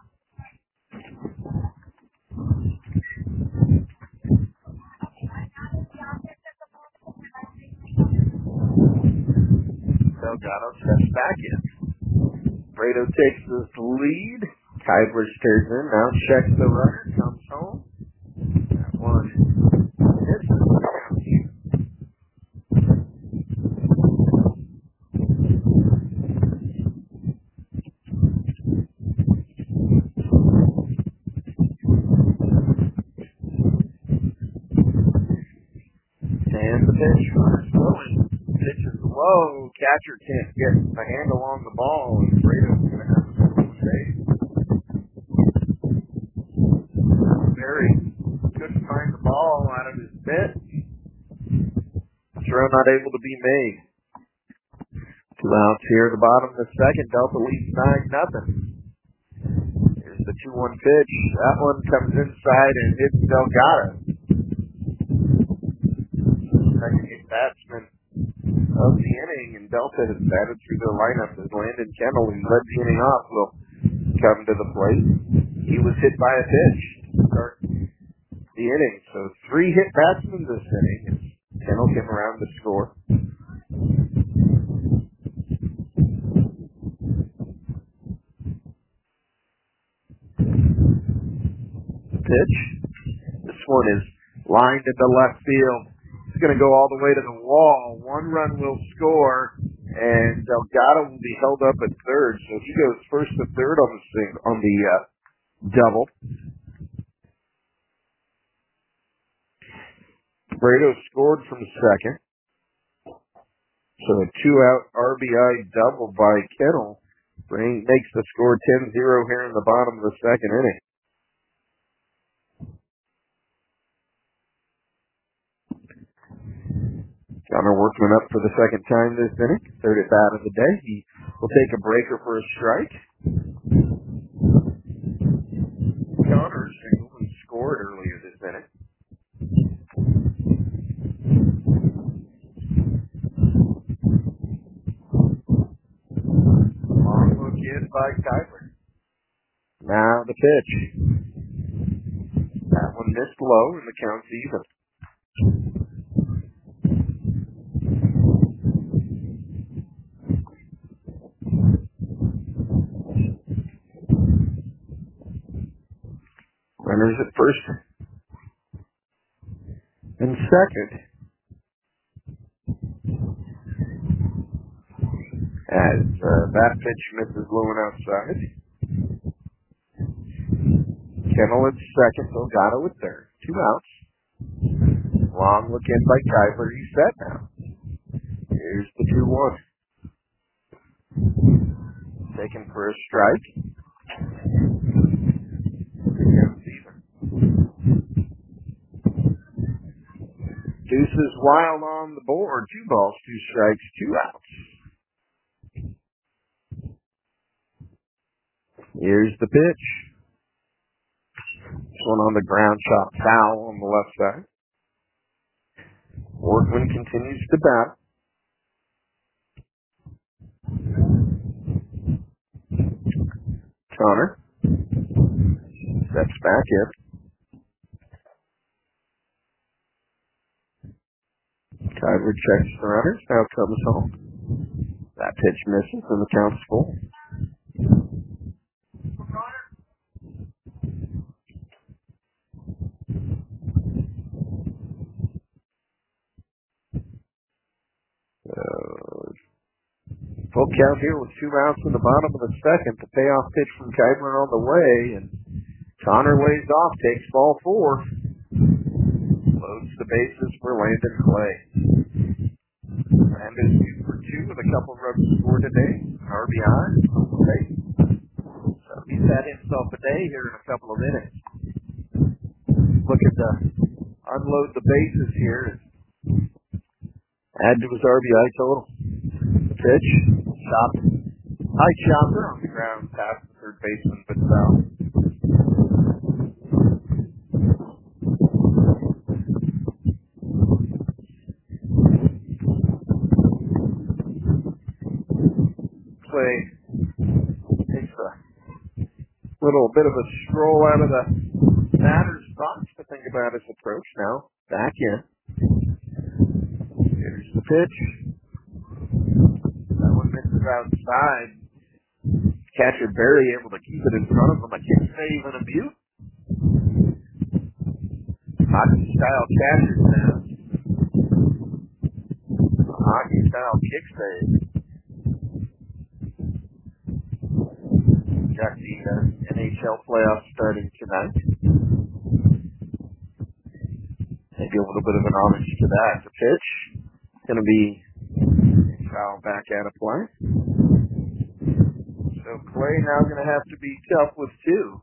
Delgado steps back in. Brado takes this lead. Kybler stares in, now checks the runner, comes home. That one misses. And the pitch, runner's going. Pitch is low. Catcher can't get a handle on the ball, and Brado's going to have to go to the save. Barry couldn't find the ball out of his mitt. Throw not able to be made. 2 outs here at the bottom of the second. Delta leads 9-0. Here's the 2-1 pitch. That one comes inside and hits Delgado. Second hit batsman of the inning, and Delta has batted through their lineup as Landon Kendall, who led the inning off, will come to the plate. He was hit by a pitch to start the inning. So 3 hit batsmen this inning as Kendall came around to score. Pitch. This one is lined into left field. It's going to go all the way to the wall. 1 run will score, and Delgado will be held up at third. So he goes first to third on the double. Brado scored from second. So a 2-out RBI double by Kendall makes the score 10-0 here in the bottom of the second inning. Connor Workman up for the second time this inning. Third at bat of the day. He will take a breaker for a strike. Connor singled and scored earlier this inning. Long look in by Kybler. Now the pitch. That one missed low and the count's even. Runners at first and second. As that pitch misses low and outside. Kendall at second, Delgado at third. 2 outs. Long look in by Kybler. He's set now. Here's the 2-1. Taken for a strike. Deuces wild on the board. 2 balls, 2 strikes, 2 outs. Here's the pitch. This one on the ground, shot foul on the left side. Workman continues to bat. Connor steps back in. Kybler checks the runners. Now comes home. That pitch misses and the count's full. Full count here with 2 outs in the bottom of the second. The payoff pitch from Kybler on the way, and Connor lays off, takes ball 4. Loads the bases for Landon Clay. Landon 2 for 2 with a couple runs scored today. RBI. Okay. So he's had himself a day here in a couple of minutes. Looking to unload the bases here. Add to his RBI total. The pitch. Chop. High chopper on the ground past the third baseman, but foul. Clay takes a little bit of a stroll out of the batter's box to think about his approach now. Back in. Here's the pitch. That one misses outside. Catcher Barry able to keep it in front of him. A kick save and a beaut. Hockey style catcher now. Hockey style kick save. Got the NHL playoffs starting tonight. Maybe a little bit of an homage to that. The pitch going to be foul back out of play. So Clay now going to have to be tough with 2.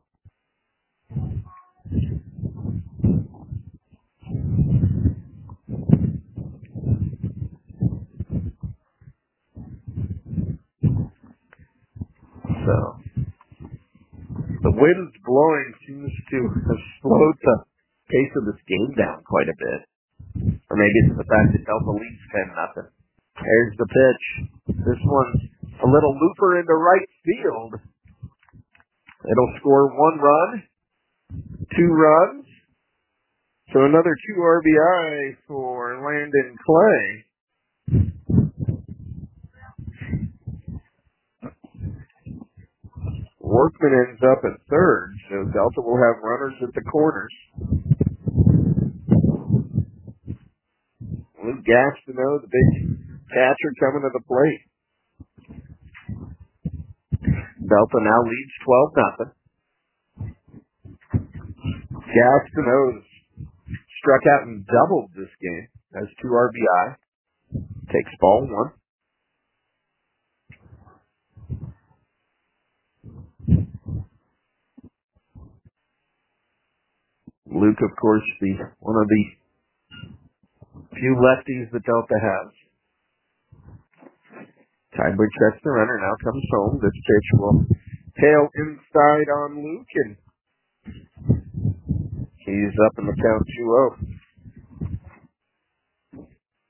So the wind blowing seems to have slowed the pace of this game down quite a bit. Or maybe it's the fact that Delta leads 10-0. There's the pitch. This one's a little looper into right field. It'll score 1 run, 2 runs. So another 2 RBI for Landon Clay. Workman ends up at third, so Delta will have runners at the corners. Luke Gastineau, the big catcher, coming to the plate. Delta now leads 12-0. Gastineau struck out and doubled this game. Has 2 RBI. Takes ball 1. Luke, of course, one of the few lefties that Delta has. Tyber checks the runner, now comes home. This pitch will tail inside on Luke, and he's up in the count 2-0.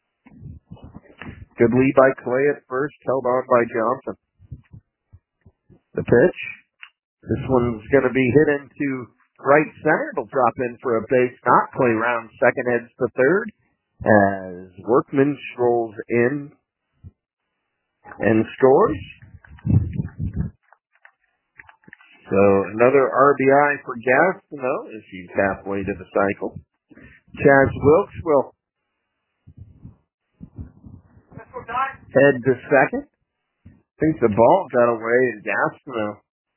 Good lead by Clay at first, held on by Johnson. The pitch. This one's going to be hit into right center. It'll drop in for a base knock. Clay rounds second, heads to third as Workman strolls in and scores. So another RBI for Gastineau as he's halfway to the cycle. Chaz Wilkes will head to second. I think the ball got away and Gastineau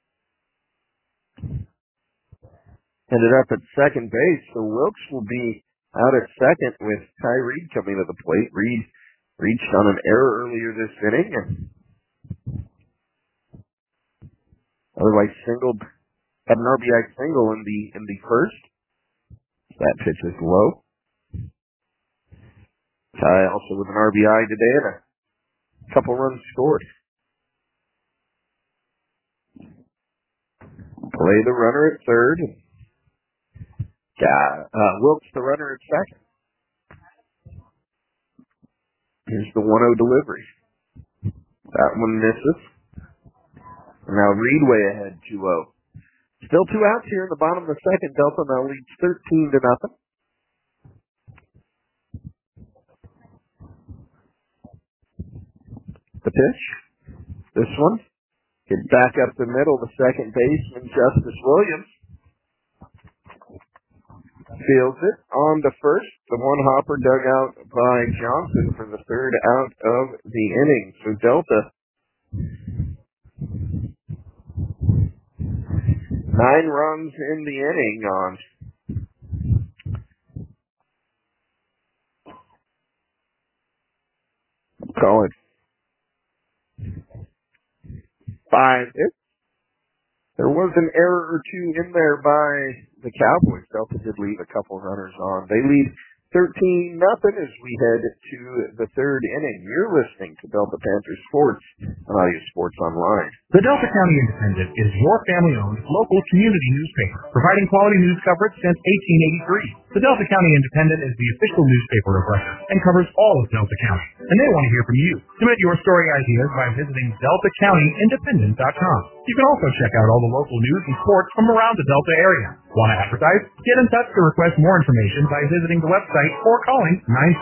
ended up at second base. So Wilkes will be out at second with Ty Reed coming to the plate. Reed reached on an error earlier this inning and otherwise had an RBI single in the first. That pitch is low. Ty also with an RBI today and a couple runs scored. Play the runner at third. Wilkes the runner at second. Here's the 1-0 delivery. That one misses. And now Reed way ahead 2-0. Still 2 outs here in the bottom of the second. Delta now leads 13-0. The pitch. This one. Get back up the middle, the second baseman, Justice Williams. Fields it on to first. The one hopper dug out by Johnson for the third out of the inning. So Delta 9 runs in the inning on call it 5 hits. There was an error or two in there by the Cowboys. Delta did leave a couple runners on. They lead 13-0 as we head to the third inning. You're listening to Delta Panthers Sports on Audio Sports Online. The Delta County Independent is your family-owned local community newspaper, providing quality news coverage since 1883. The Delta County Independent is the official newspaper of record and covers all of Delta County, and they want to hear from you. Submit your story ideas by visiting DeltaCountyIndependent.com. You can also check out all the local news and sports from around the Delta area. Want to advertise? Get in touch to request more information by visiting the website or calling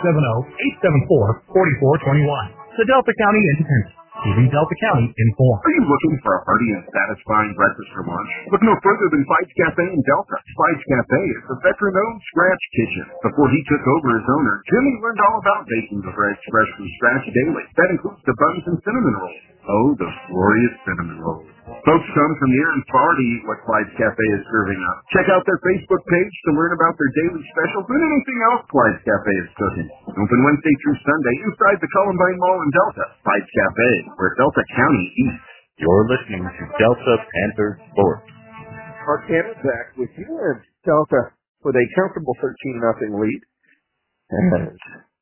970-874-4421. The Delta County Independent, keeping Delta County informed. Are you looking for a hearty and satisfying breakfast for lunch? Look no further than Fides Cafe in Delta. Fides Cafe is a veteran-owned scratch kitchen. Before he took over as owner, Jimmy learned all about baking the bread fresh from scratch daily. That includes the buns and cinnamon rolls. Oh, those glorious cinnamon rolls. Folks come from near and far to eat what Clyde's Cafe is serving up. Check out their Facebook page to learn about their daily specials and anything else Clyde's Cafe is cooking. Open Wednesday through Sunday inside the Columbine Mall in Delta. Clyde's Cafe, where Delta County eats. You're listening to Delta Panthers Sports. Mark Cannon back with you, and Delta with a comfortable 13-0 lead. And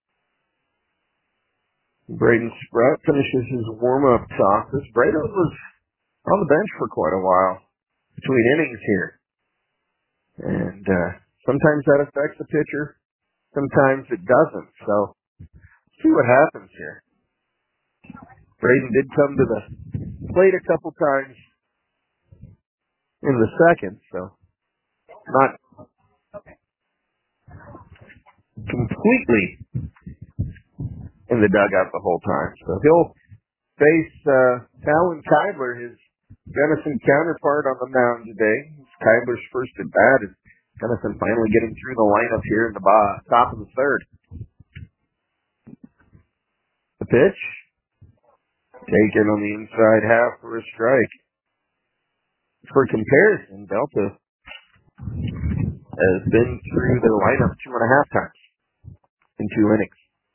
Braden Sprout finishes his warm-up toss. Braden was on the bench for quite a while between innings here. And sometimes that affects the pitcher, sometimes it doesn't. So, see what happens here. Braden did come to the plate a couple times in the second, so not completely in the dugout the whole time. So he'll face Talon Kybler, his Denison counterpart, on the mound today. It's Kybler's first at bat, and Denison finally getting through the lineup here in the top of the third. The pitch taken on the inside half for a strike. For comparison, Delta has been through their lineup 2.5 times in 2 innings.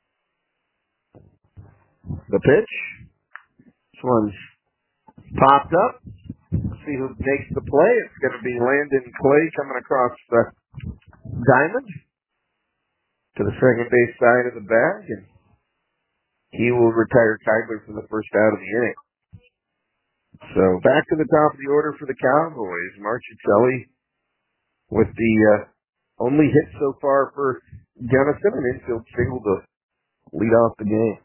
The pitch. This one's popped up. Let's see who makes the play. It's going to be Landon Clay coming across the diamond to the second base side of the bag, and he will retire Kybler for the first out of the inning. So back to the top of the order for the Cowboys. Marchitelli with the only hit so far for Denison, an infield single to lead off the game.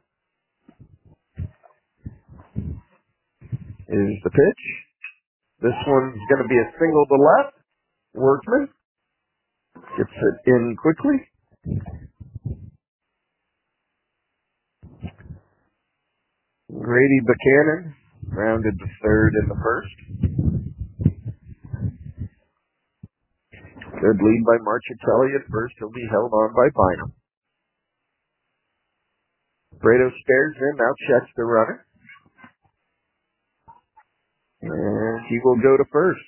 Is the pitch. This one's going to be a single to left. Workman gets it in quickly. Grady Buchanan rounded the third and the first. Good lead by Marchitelli at first. He'll be held on by Bynum. Brado stares in, now checks the runner. And he will go to first.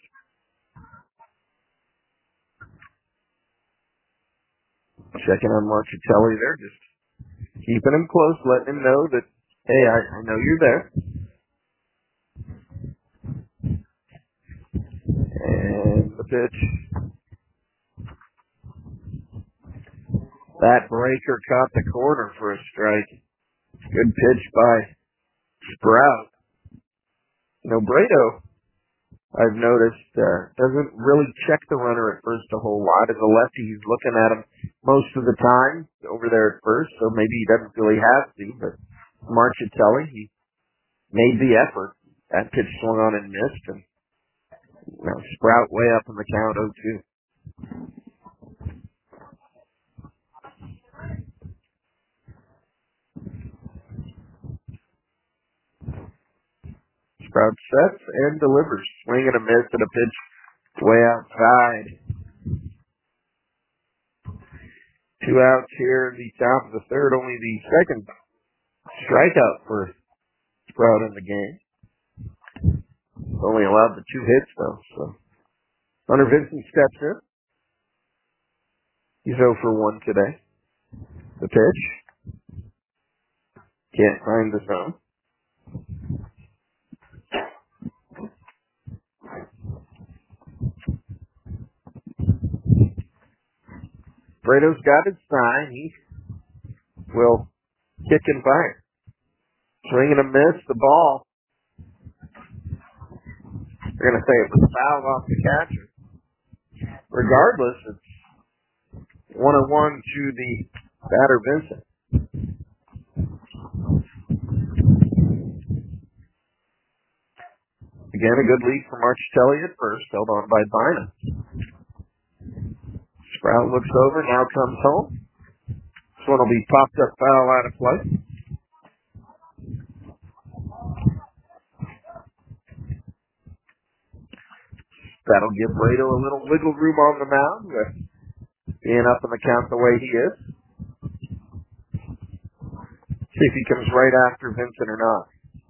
Checking on Marchitelli there, just keeping him close, letting him know that, hey, I know you're there. And the pitch. That breaker caught the corner for a strike. Good pitch by Sprout. You know, Brado, I've noticed, doesn't really check the runner at first a whole lot. As a lefty, he's looking at him most of the time over there at first, so maybe he doesn't really have to. But Marchitelli, he made the effort. That pitch swung on and missed, and Sprout way up in the count, 0-2. Sprout sets and delivers. Swing and a miss and a pitch way outside. 2 outs here in the top of the third. Only the second strikeout for Sprout in the game. Only allowed the 2 hits, though. So Hunter Vincent steps in. He's 0 for 1 today. The pitch. Can't find the zone. Brado's got his sign. He will kick and fire. Swing and a miss. The ball. They're going to say it was fouled off the catcher. Regardless, it's 1-1 to the batter, Vincent. Again, a good lead from Architelli at first, held on by Bynum. Sprout looks over, now comes home. This one will be popped up foul out of play. That'll give Rado a little wiggle room on the mound with being up in the count the way he is. See if he comes right after Vincent or not.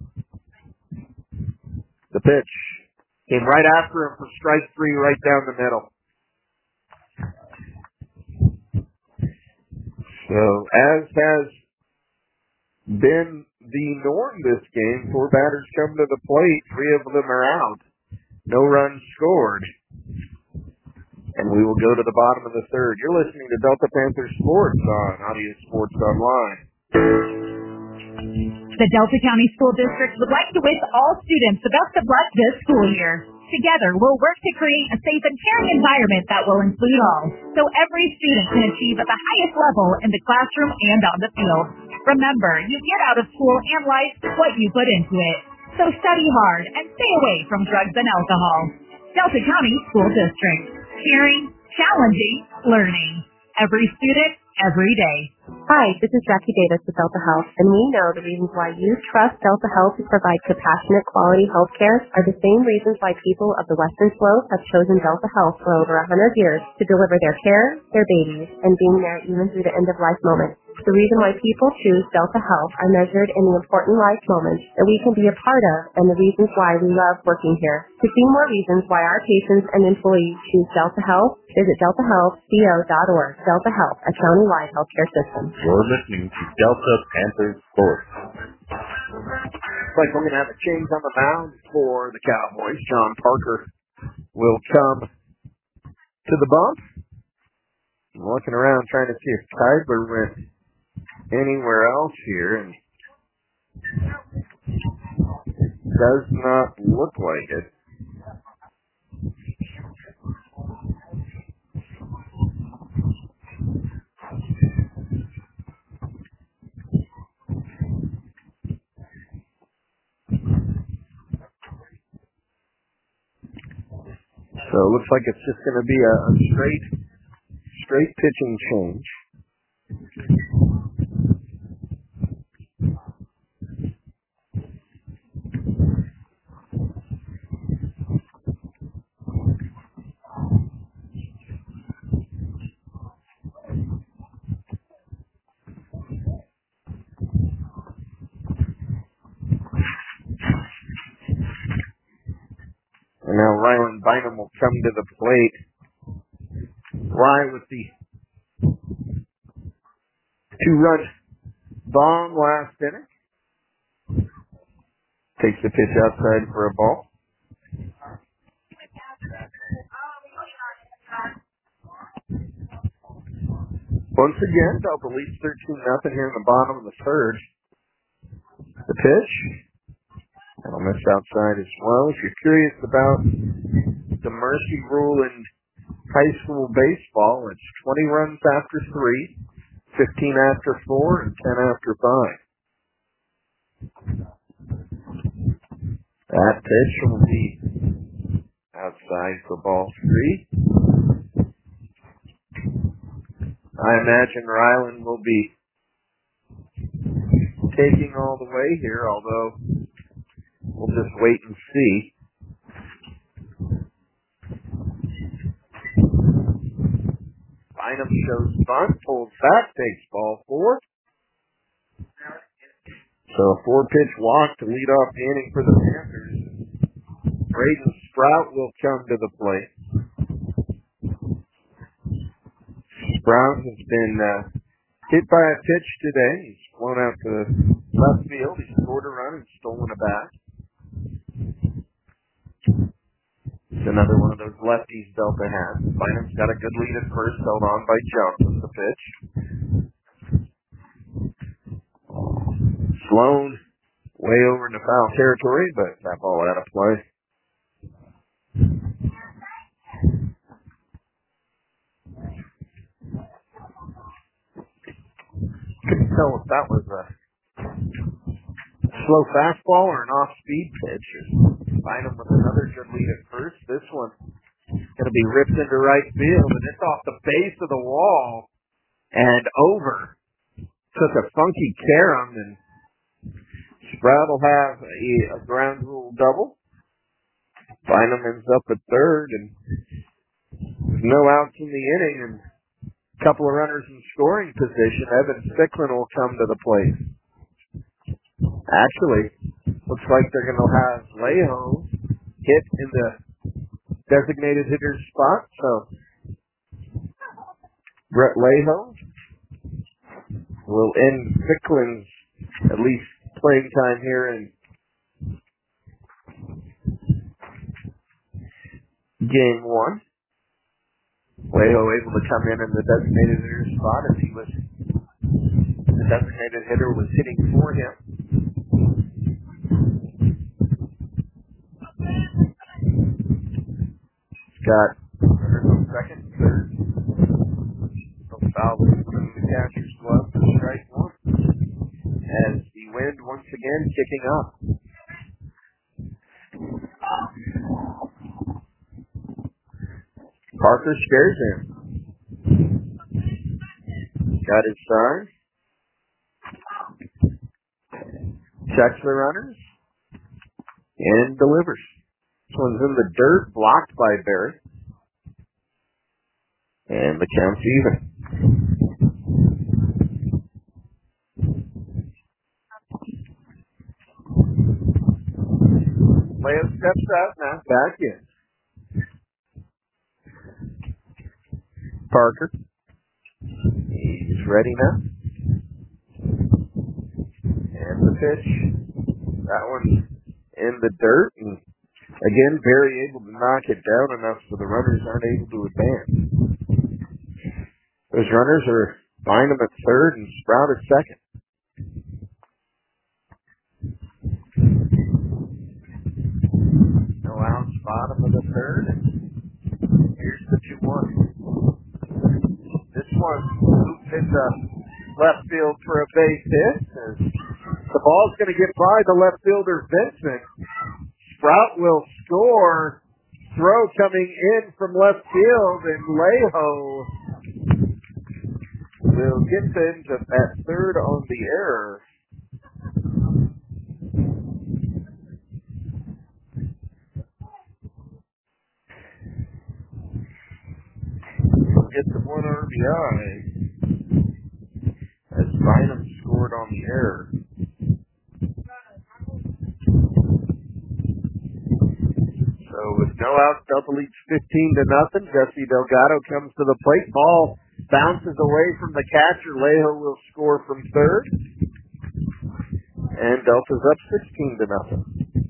The pitch came right after him for strike 3 right down the middle. So, as has been the norm this game, 4 batters come to the plate, 3 of them are out. No runs scored. And we will go to the bottom of the third. You're listening to Delta Panther Sports on Audio Sports Online. The Delta County School District would like to wish all students the best of luck this school year. Together, we'll work to create a safe and caring environment that will include all, so every student can achieve at the highest level in the classroom and on the field. Remember, you get out of school and life what you put into it. So study hard and stay away from drugs and alcohol. Delta County School District. Caring, challenging, learning. Every student, every day. Hi, this is Jackie Davis with Delta Health, and we know the reasons why you trust Delta Health to provide compassionate, quality health care are the same reasons why people of the Western Slope have chosen Delta Health for over 100 years to deliver their care, their babies, and being there even through the end-of-life moments. The reason why people choose Delta Health are measured in the important life moments that we can be a part of and the reasons why we love working here. To see more reasons why our patients and employees choose Delta Health, visit deltahealthco.org. Delta Health, a county-wide healthcare system. You're listening to Delta Panther Sports. Looks like we're going to have a change on the mound for the Cowboys. John Parker will come to the bump. I'm looking around trying to see if Kydler went anywhere else here, and does not look like it. So it looks like it's just going to be a straight pitching change. And now Ryland Bynum will come to the plate. Rye with the 2-run bomb last inning. Takes the pitch outside for a ball. Once again, Delta leads 13-0 here in the bottom of the third. The pitch. That'll miss outside as well. If you're curious about the mercy rule in high school baseball, it's 20 runs after 3, 15 after 4, and 10 after 5. That pitch will be outside for ball 3. I imagine Ryland will be taking all the way here, although we'll just wait and see. Bynum shows bunt, pulls back, takes ball 4. So a 4-pitch walk to lead off the inning for the Panthers. Braden Sprout will come to the plate. Sprout has been hit by a pitch today. He's flown out to left field. He scored a run and stolen a bat. It's another one of those lefties Delta has. Bynum's got a good lead at first, held on by Johnson, the pitch. Sloan way over into foul territory, but that ball out of play. Couldn't tell if that was a slow fastball or an off-speed pitch. Bynum with another good lead at first. This one going to be ripped into right field, and it's off the base of the wall and over. Took a funky carom, and Sprout will have a ground rule double. Bynum ends up at third, and with no outs in the inning and a couple of runners in scoring position, Evan Ficklin will come to the plate. Actually, looks like they're going to have Leho hit in the designated hitter's spot, so Brett Leho will end Ficklin's at least playing time here in game one. Leho able to come in the designated hitter's spot as the designated hitter was hitting for him. Got runners on second, third. Foul from the catcher's glove for strike one. As the wind once again kicking up. Parker scares him. Got his sign. Checks the runners. And delivers. This one's in the dirt, blocked by Barry. And the count's even. Leo steps out now, back in. Parker. He's ready now. And the pitch. That one's in the dirt. And again, Barry able to knock it down enough so the runners aren't able to advance. Those runners are Bynum at third and Sprout at second. No outs, bottom of the third. Here's the 2-1. This one loops into left field for a base hit. The ball's going to get by the left fielder Vincent. Sprout will score. Throw coming in from left field, and Leho will get into at third on the error. Get the 1 RBI as Bynum scored on the error. So with no outs, Delta leads 15-0. Jesse Delgado comes to the plate. Ball bounces away from the catcher. Leho will score from third. And Delta's up 16-0.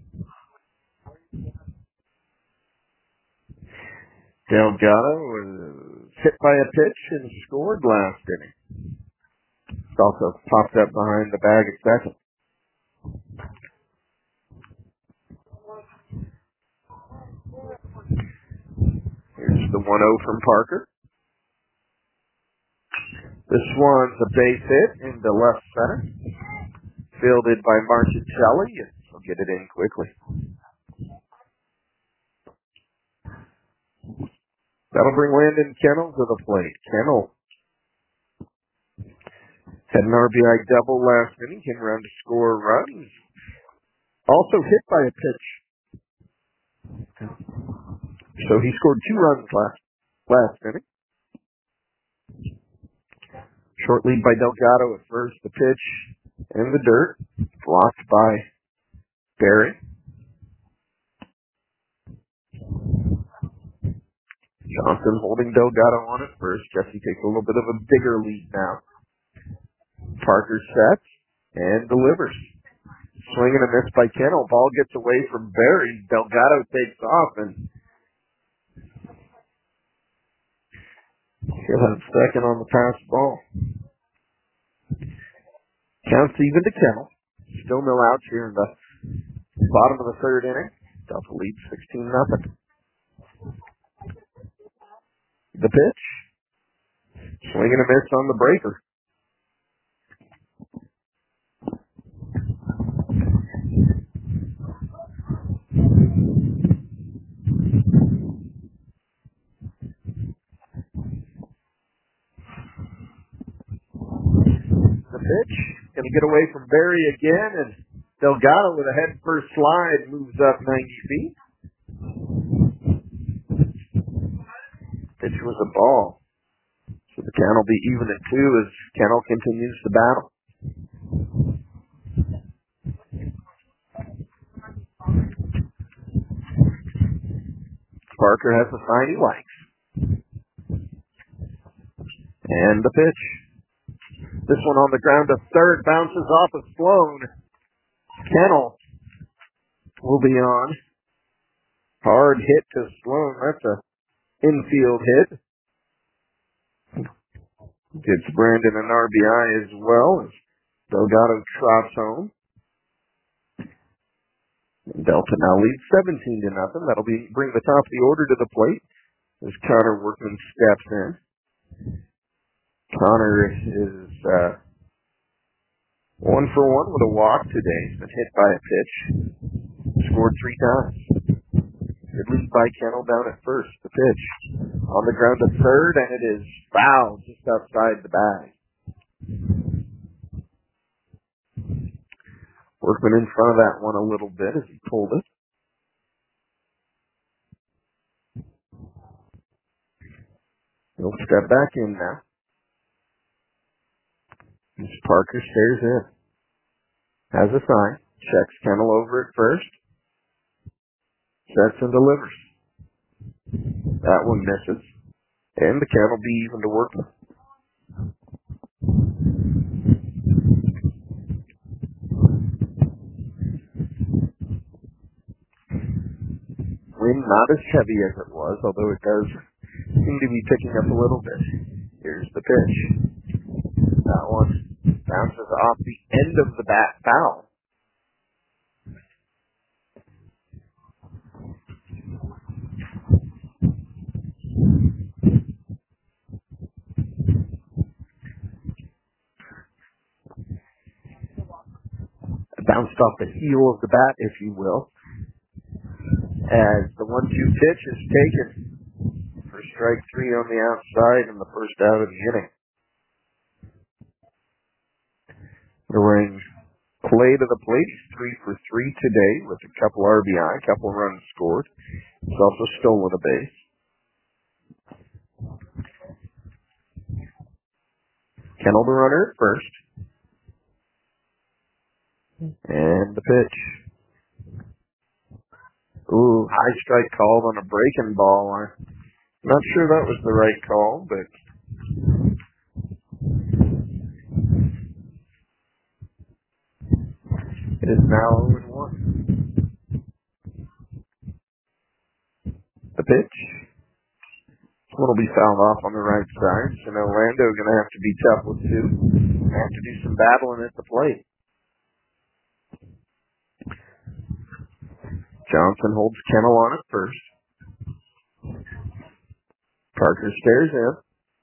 Delgado was hit by a pitch and scored last inning. It's also popped up behind the bag at second. Here's the 1-0 from Parker. This one's a base hit into left center. Fielded by Marchicelli, and he'll get it in quickly. That'll bring Landon Kennel to the plate. Kennel had an RBI double last inning, came around to score runs. Also hit by a pitch. So he scored 2 runs last inning. Short lead by Delgado at first. The pitch in the dirt. Blocked by Barry. Johnson holding Delgado on it first. Jesse takes a little bit of a bigger lead now. Parker sets and delivers. Swing and a miss by Kennel. Ball gets away from Barry. Delgado takes off and he'll have second on the pass ball. Counts even to Kennel. Still no outs here in the bottom of the third inning. Delta leads 16-0. The pitch. Swing and a miss on the breaker. The pitch. Going to get away from Barry again, and Delgado with a head first slide moves up 90 feet. Pitch was a ball. So the count will be even at 2 as Kennel continues the battle. Parker has a sign he likes. And the pitch. This one on the ground to third, bounces off of Sloan. Kennel will be on. Hard hit to Sloan. That's a infield hit. Gets Brandon an RBI as well as Delgado trots home. And Delta now leads 17-0. That'll bring the top of the order to the plate as Connor Workman steps in. Connor is 1 for 1 with a walk today. He's been hit by a pitch. Scored 3 times. Good lead by Kennel down at first. The pitch on the ground to third, and it is foul just outside the bag. Workman in front of that one a little bit as he pulled it. He'll step back in now. As Parker stares in. Has a sign. Checks Kennel over at first. Sets and delivers. That one misses. And the count will be even to Workman. Wind not as heavy as it was, although it does seem to be picking up a little bit. Here's the pitch. That one bounces off the end of the bat foul. Bounced off the heel of the bat, if you will, as the 1-2 pitch is taken for strike 3 on the outside and the first out of the inning. The ring play to the plate. He's 3 for 3 today with a couple RBI, a couple runs scored. He's also stolen a base. Kennel the runner at first. And the pitch. Ooh, high strike called on a breaking ball. I'm not sure that was the right call, but it is now 0-1. The pitch. This one will be fouled off on the right side, so now Lando going to have to be tough with 2. Have to do some battling at the plate. Johnson holds Kennel on at first. Parker stares in.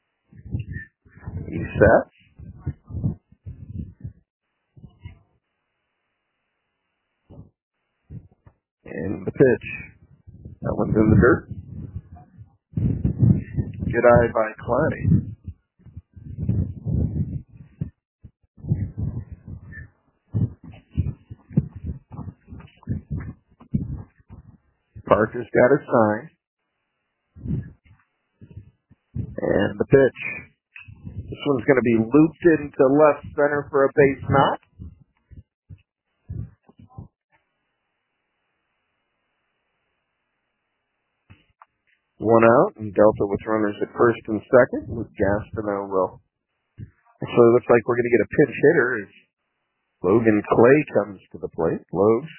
He sets. And the pitch. That one's in the dirt. Good eye by Clowney. Parker's got a sign. And the pitch. This one's going to be looped into left center for a base knock. One out, and Delta with runners at first and second, with Gastineau will. So it looks like we're going to get a pinch hitter as Logan Clay comes to the plate. Logs.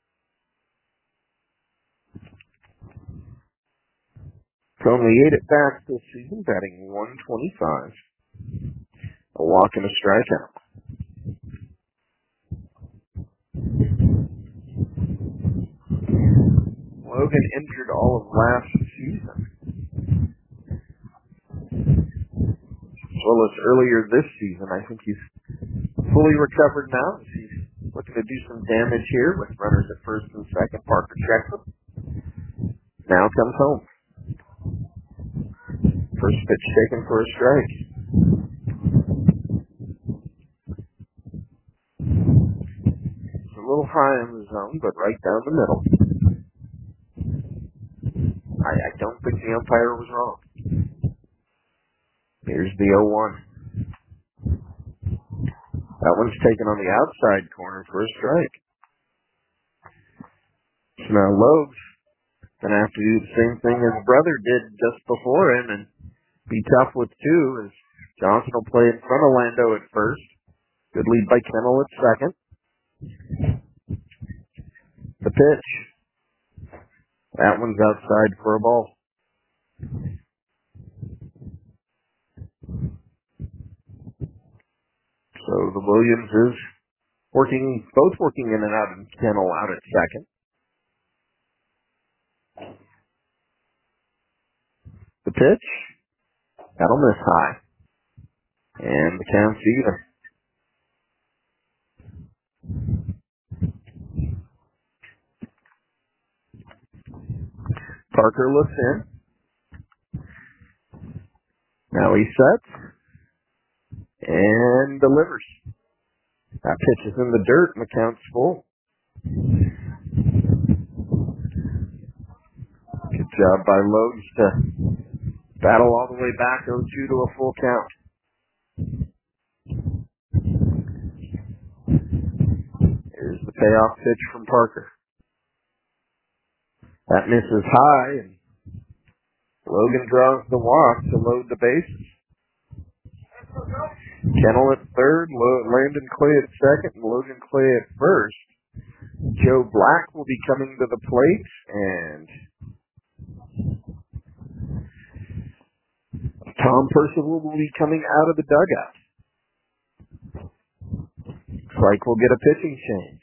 It's only 8 at bats this season, batting .125. A walk and a strikeout. Logan injured all of last season, as well as earlier this season. I think he's fully recovered now. He's looking to do some damage here with runners at first and second. Parker checks him. Now comes home. First pitch taken for a strike. It's a little high in the zone, but right down the middle. I don't think the umpire was wrong. Here's the 0-1. That one's taken on the outside corner for a strike. So now Loeb's going to have to do the same thing his brother did just before him and be tough with two, as Johnson will play in front of Lando at first. Good lead by Kennel at second. The pitch. That one's outside for a ball. So the Williams is both working in and out, and Kennel out at second. The pitch. That'll miss high. And the count's even. Parker looks in. Now he sets. And delivers. That pitch is in the dirt and the count's full. Good job by Lodes to battle all the way back 0-2 to a full count. Here's the payoff pitch from Parker. That misses high, and Logan draws the walk to load the bases. Kennel at third, Landon Clay at second, and Logan Clay at first. Joe Black will be coming to the plate, and Tom Percival will be coming out of the dugout. Looks like we'll get a pitching change.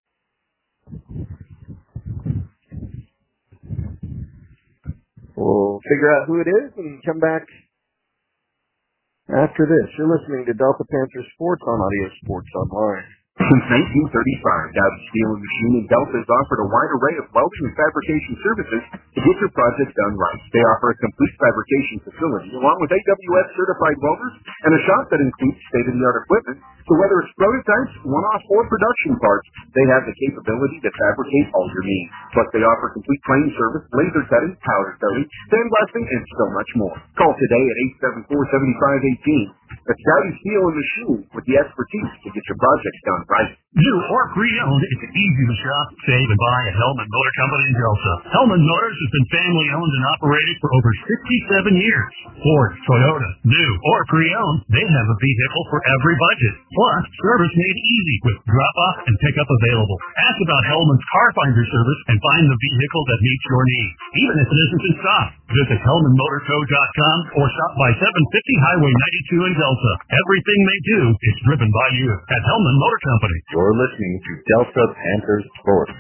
We'll figure out who it is and come back after this. You're listening to Delta Panther Sports on Audio Sports Online. Since 1935, Dowdy Steel and Machine in Delta has offered a wide array of welding and fabrication services to get your projects done right. They offer a complete fabrication facility along with AWS certified welders and a shop that includes state-of-the-art equipment. So whether it's prototypes, one-off, or production parts, they have the capability to fabricate all your needs. Plus, they offer complete plane service, laser cutting, powder coating, sandblasting, and so much more. Call today at 874-7518. That's Dowdy Steel and Machine with the expertise to get your projects done right. New or pre-owned, it's easy to shop, save, and buy at Hellman Motor Company in Delta. Hellman Motors has been family-owned and operated for over 67 years. Ford, Toyota, new or pre-owned, they have a vehicle for every budget. Plus, service made easy with drop-off and pickup available. Ask about Hellman's Car Finder service and find the vehicle that meets your needs, even if it isn't in stock. Visit HellmanMotorCo.com or shop by 750 Highway 92 in Delta. Everything they do is driven by you at Hellman Motor Company. You're listening to Delta Panthers Sports.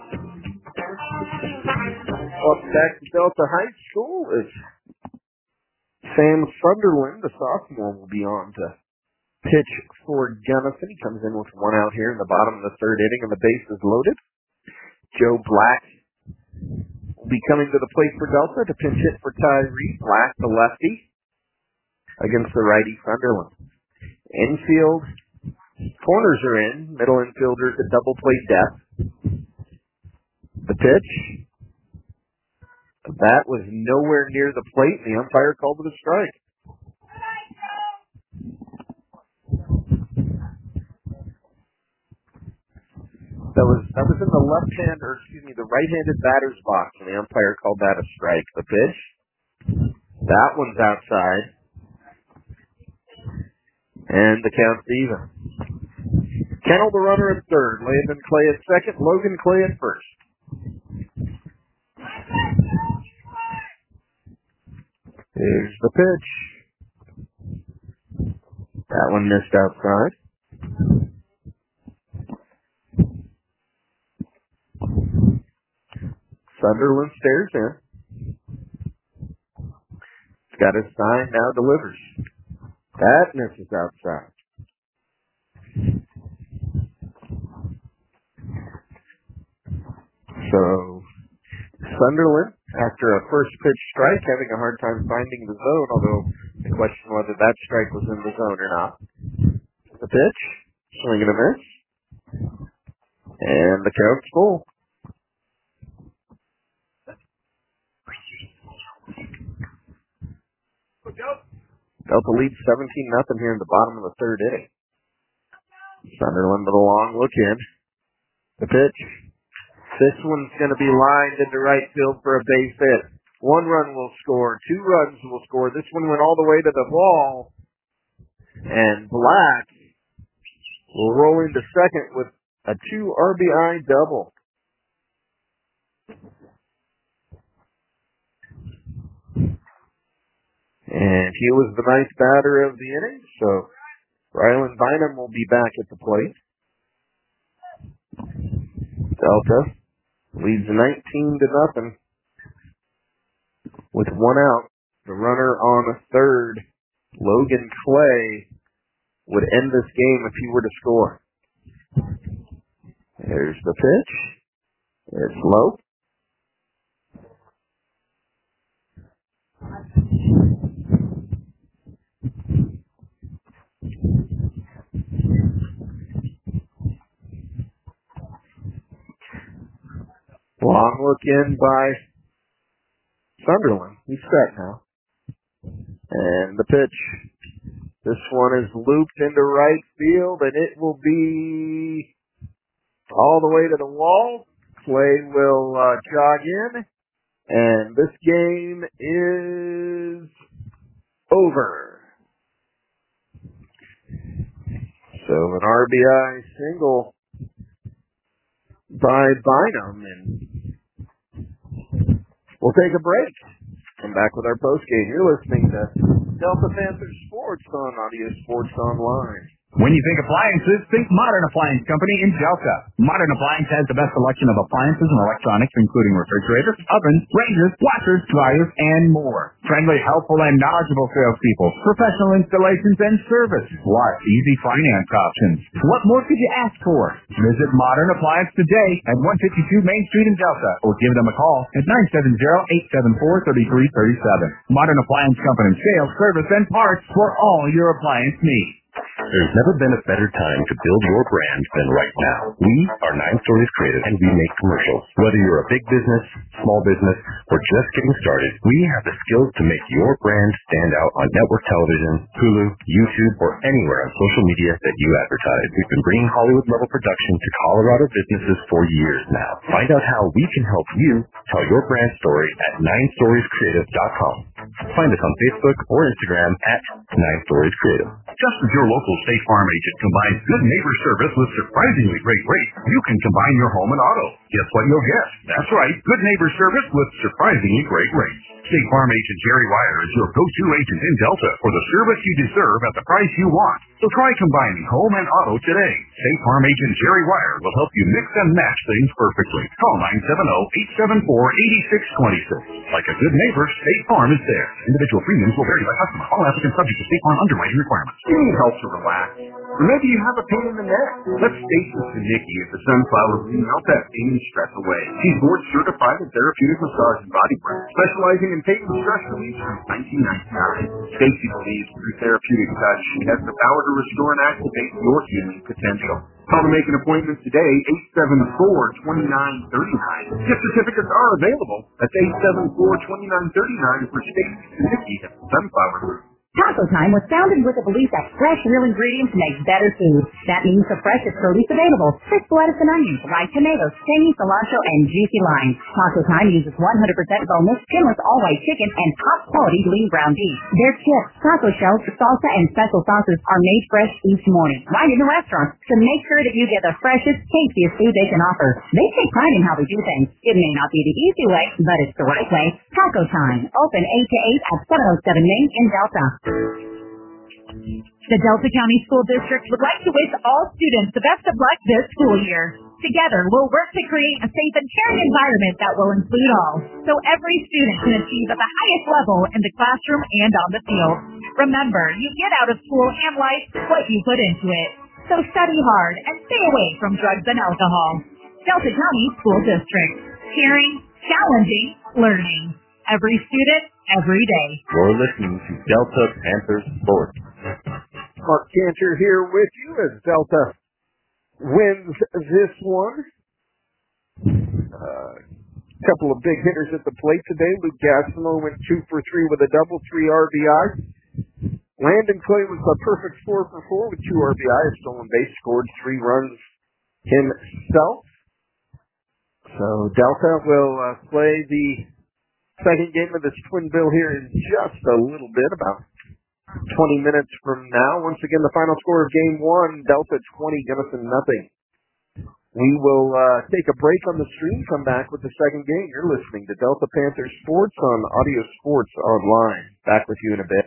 Welcome back to Delta High School. As Sam Sunderland, the sophomore, will be on to pitch for Gunnison. He comes in with one out here in the bottom of the third inning, and the base is loaded. Joe Black will be coming to the plate for Delta to pinch hit for Tyree Black, the lefty, against the righty Sunderland. Infield corners are in. Middle infielders at double plate depth. The pitch. That was nowhere near the plate, and the umpire called it a strike. That was in the the right-handed batter's box, and the umpire called that a strike. The pitch. That one's outside. And the count's even. Kennel the runner at third. Landon Clay at second. Logan Clay at first. Here's the pitch. That one missed outside. Sunderland stares in. He's got his sign, now delivers. That misses outside. So, Sunderland, after a first pitch strike, having a hard time finding the zone, although the question whether that strike was in the zone or not. The pitch, swing and a miss. And the count's full. Delta leads 17-0 here in the bottom of the third inning. Sunderland with a long look in. The pitch. This one's going to be lined into right field for a base hit. 1 run will score. 2 runs will score. This one went all the way to the wall. And Black will roll into second with a 2 RBI double. And he was the ninth batter of the inning, so Ryland Bynum will be back at the plate. Delta leads 19-0 with 1 out. The runner on third, Logan Clay, would end this game if he were to score. There's the pitch. It's low. Long look in by Sunderland. He's set now. And the pitch. This one is looped into right field, and it will be all the way to the wall. Clay will jog in, and this game is over. So an RBI single by Bynum, and we'll take a break. Come back with our postgame. You're listening to Delta Panthers Sports on Audio Sports Online. When you think appliances, think Modern Appliance Company in Delta. Modern Appliance has the best selection of appliances and electronics, including refrigerators, ovens, ranges, washers, dryers, and more. Friendly, helpful, and knowledgeable salespeople, professional installations and service, plus easy finance options. What more could you ask for? Visit Modern Appliance today at 152 Main Street in Delta, or give them a call at 970-874-3337. Modern Appliance Company, sales, service, and parts for all your appliance needs. There's never been a better time to build your brand than right now. We are 9 Stories Creative, and we make commercials. Whether you're a big business, small business, or just getting started, we have the skills to make your brand stand out on network television, Hulu, YouTube, or anywhere on social media that you advertise. We've been bringing Hollywood-level production to Colorado businesses for years now. Find out how we can help you tell your brand story at 9storiescreative.com. Find us on Facebook or Instagram at 9 Stories Creative. Just as your local State Farm agent combines good neighbor service with surprisingly great rates, you can combine your home and auto. Guess what you'll get? That's right, good neighbor service with surprisingly great rates. State Farm agent Jerry Wire is your go-to agent in Delta for the service you deserve at the price you want. So try combining home and auto today. State Farm agent Jerry Wire will help you mix and match things perfectly. Call 970-874-8626. Like a good neighbor, State Farm is there. Individual premiums will vary by customer. All applicants subject to State Farm underwriting requirements. You need help to relax. Or maybe you have a pain in the neck. Let's face this to Nikki at the Sunflower Room. Help that pain and stress away. She's board certified in therapeutic massage and body work, specializing in pain and stress relief since 1999. Stacy believes through therapeutic touch she has the power to restore and activate your healing potential. Call to make an appointment today, 874-2939. Gift certificates are available. That's 874-2939 for Stacy and Nikki at the Sunflower Room. Taco Time was founded with the belief that fresh, real ingredients make better food. That means the freshest produce available. Crisp lettuce and onions, ripe tomatoes, tangy cilantro, and juicy limes. Taco Time uses 100% boneless, skinless, all-white chicken and top-quality lean ground beef. Their chips, taco shells, salsa, and special sauces are made fresh each morning, right in the restaurant, to make sure that you get the freshest, tastiest food they can offer. They take pride in how they do things. It may not be the easy way, but it's the right way. Taco Time, open 8 to 8 at 707 Main in Delta. The Delta County School District would like to wish all students the best of luck this school year. Together, we'll work to create a safe and caring environment that will include all, so every student can achieve at the highest level in the classroom and on the field. Remember, you get out of school and life what you put into it. So study hard and stay away from drugs and alcohol. Delta County School District. Caring, challenging, learning. Every student, every day. You're listening to Delta Panthers Sports. Mark Cantor here with you as Delta wins this one. Couple of big hitters at the plate today. Luke Gassimo went 2 for 3 with a double, 3 RBI. Landon Clay was a perfect 4 for 4 with 2 RBI, a stolen base, scored 3 runs himself. So Delta will play the second game of this twin bill here in just a little bit, about 20 minutes from now. Once again, the final score of game 1, Delta 20, Gunnison nothing. We will take a break on the stream, come back with the second game. You're listening to Delta Panthers Sports on Audio Sports Online. Back with you in a bit.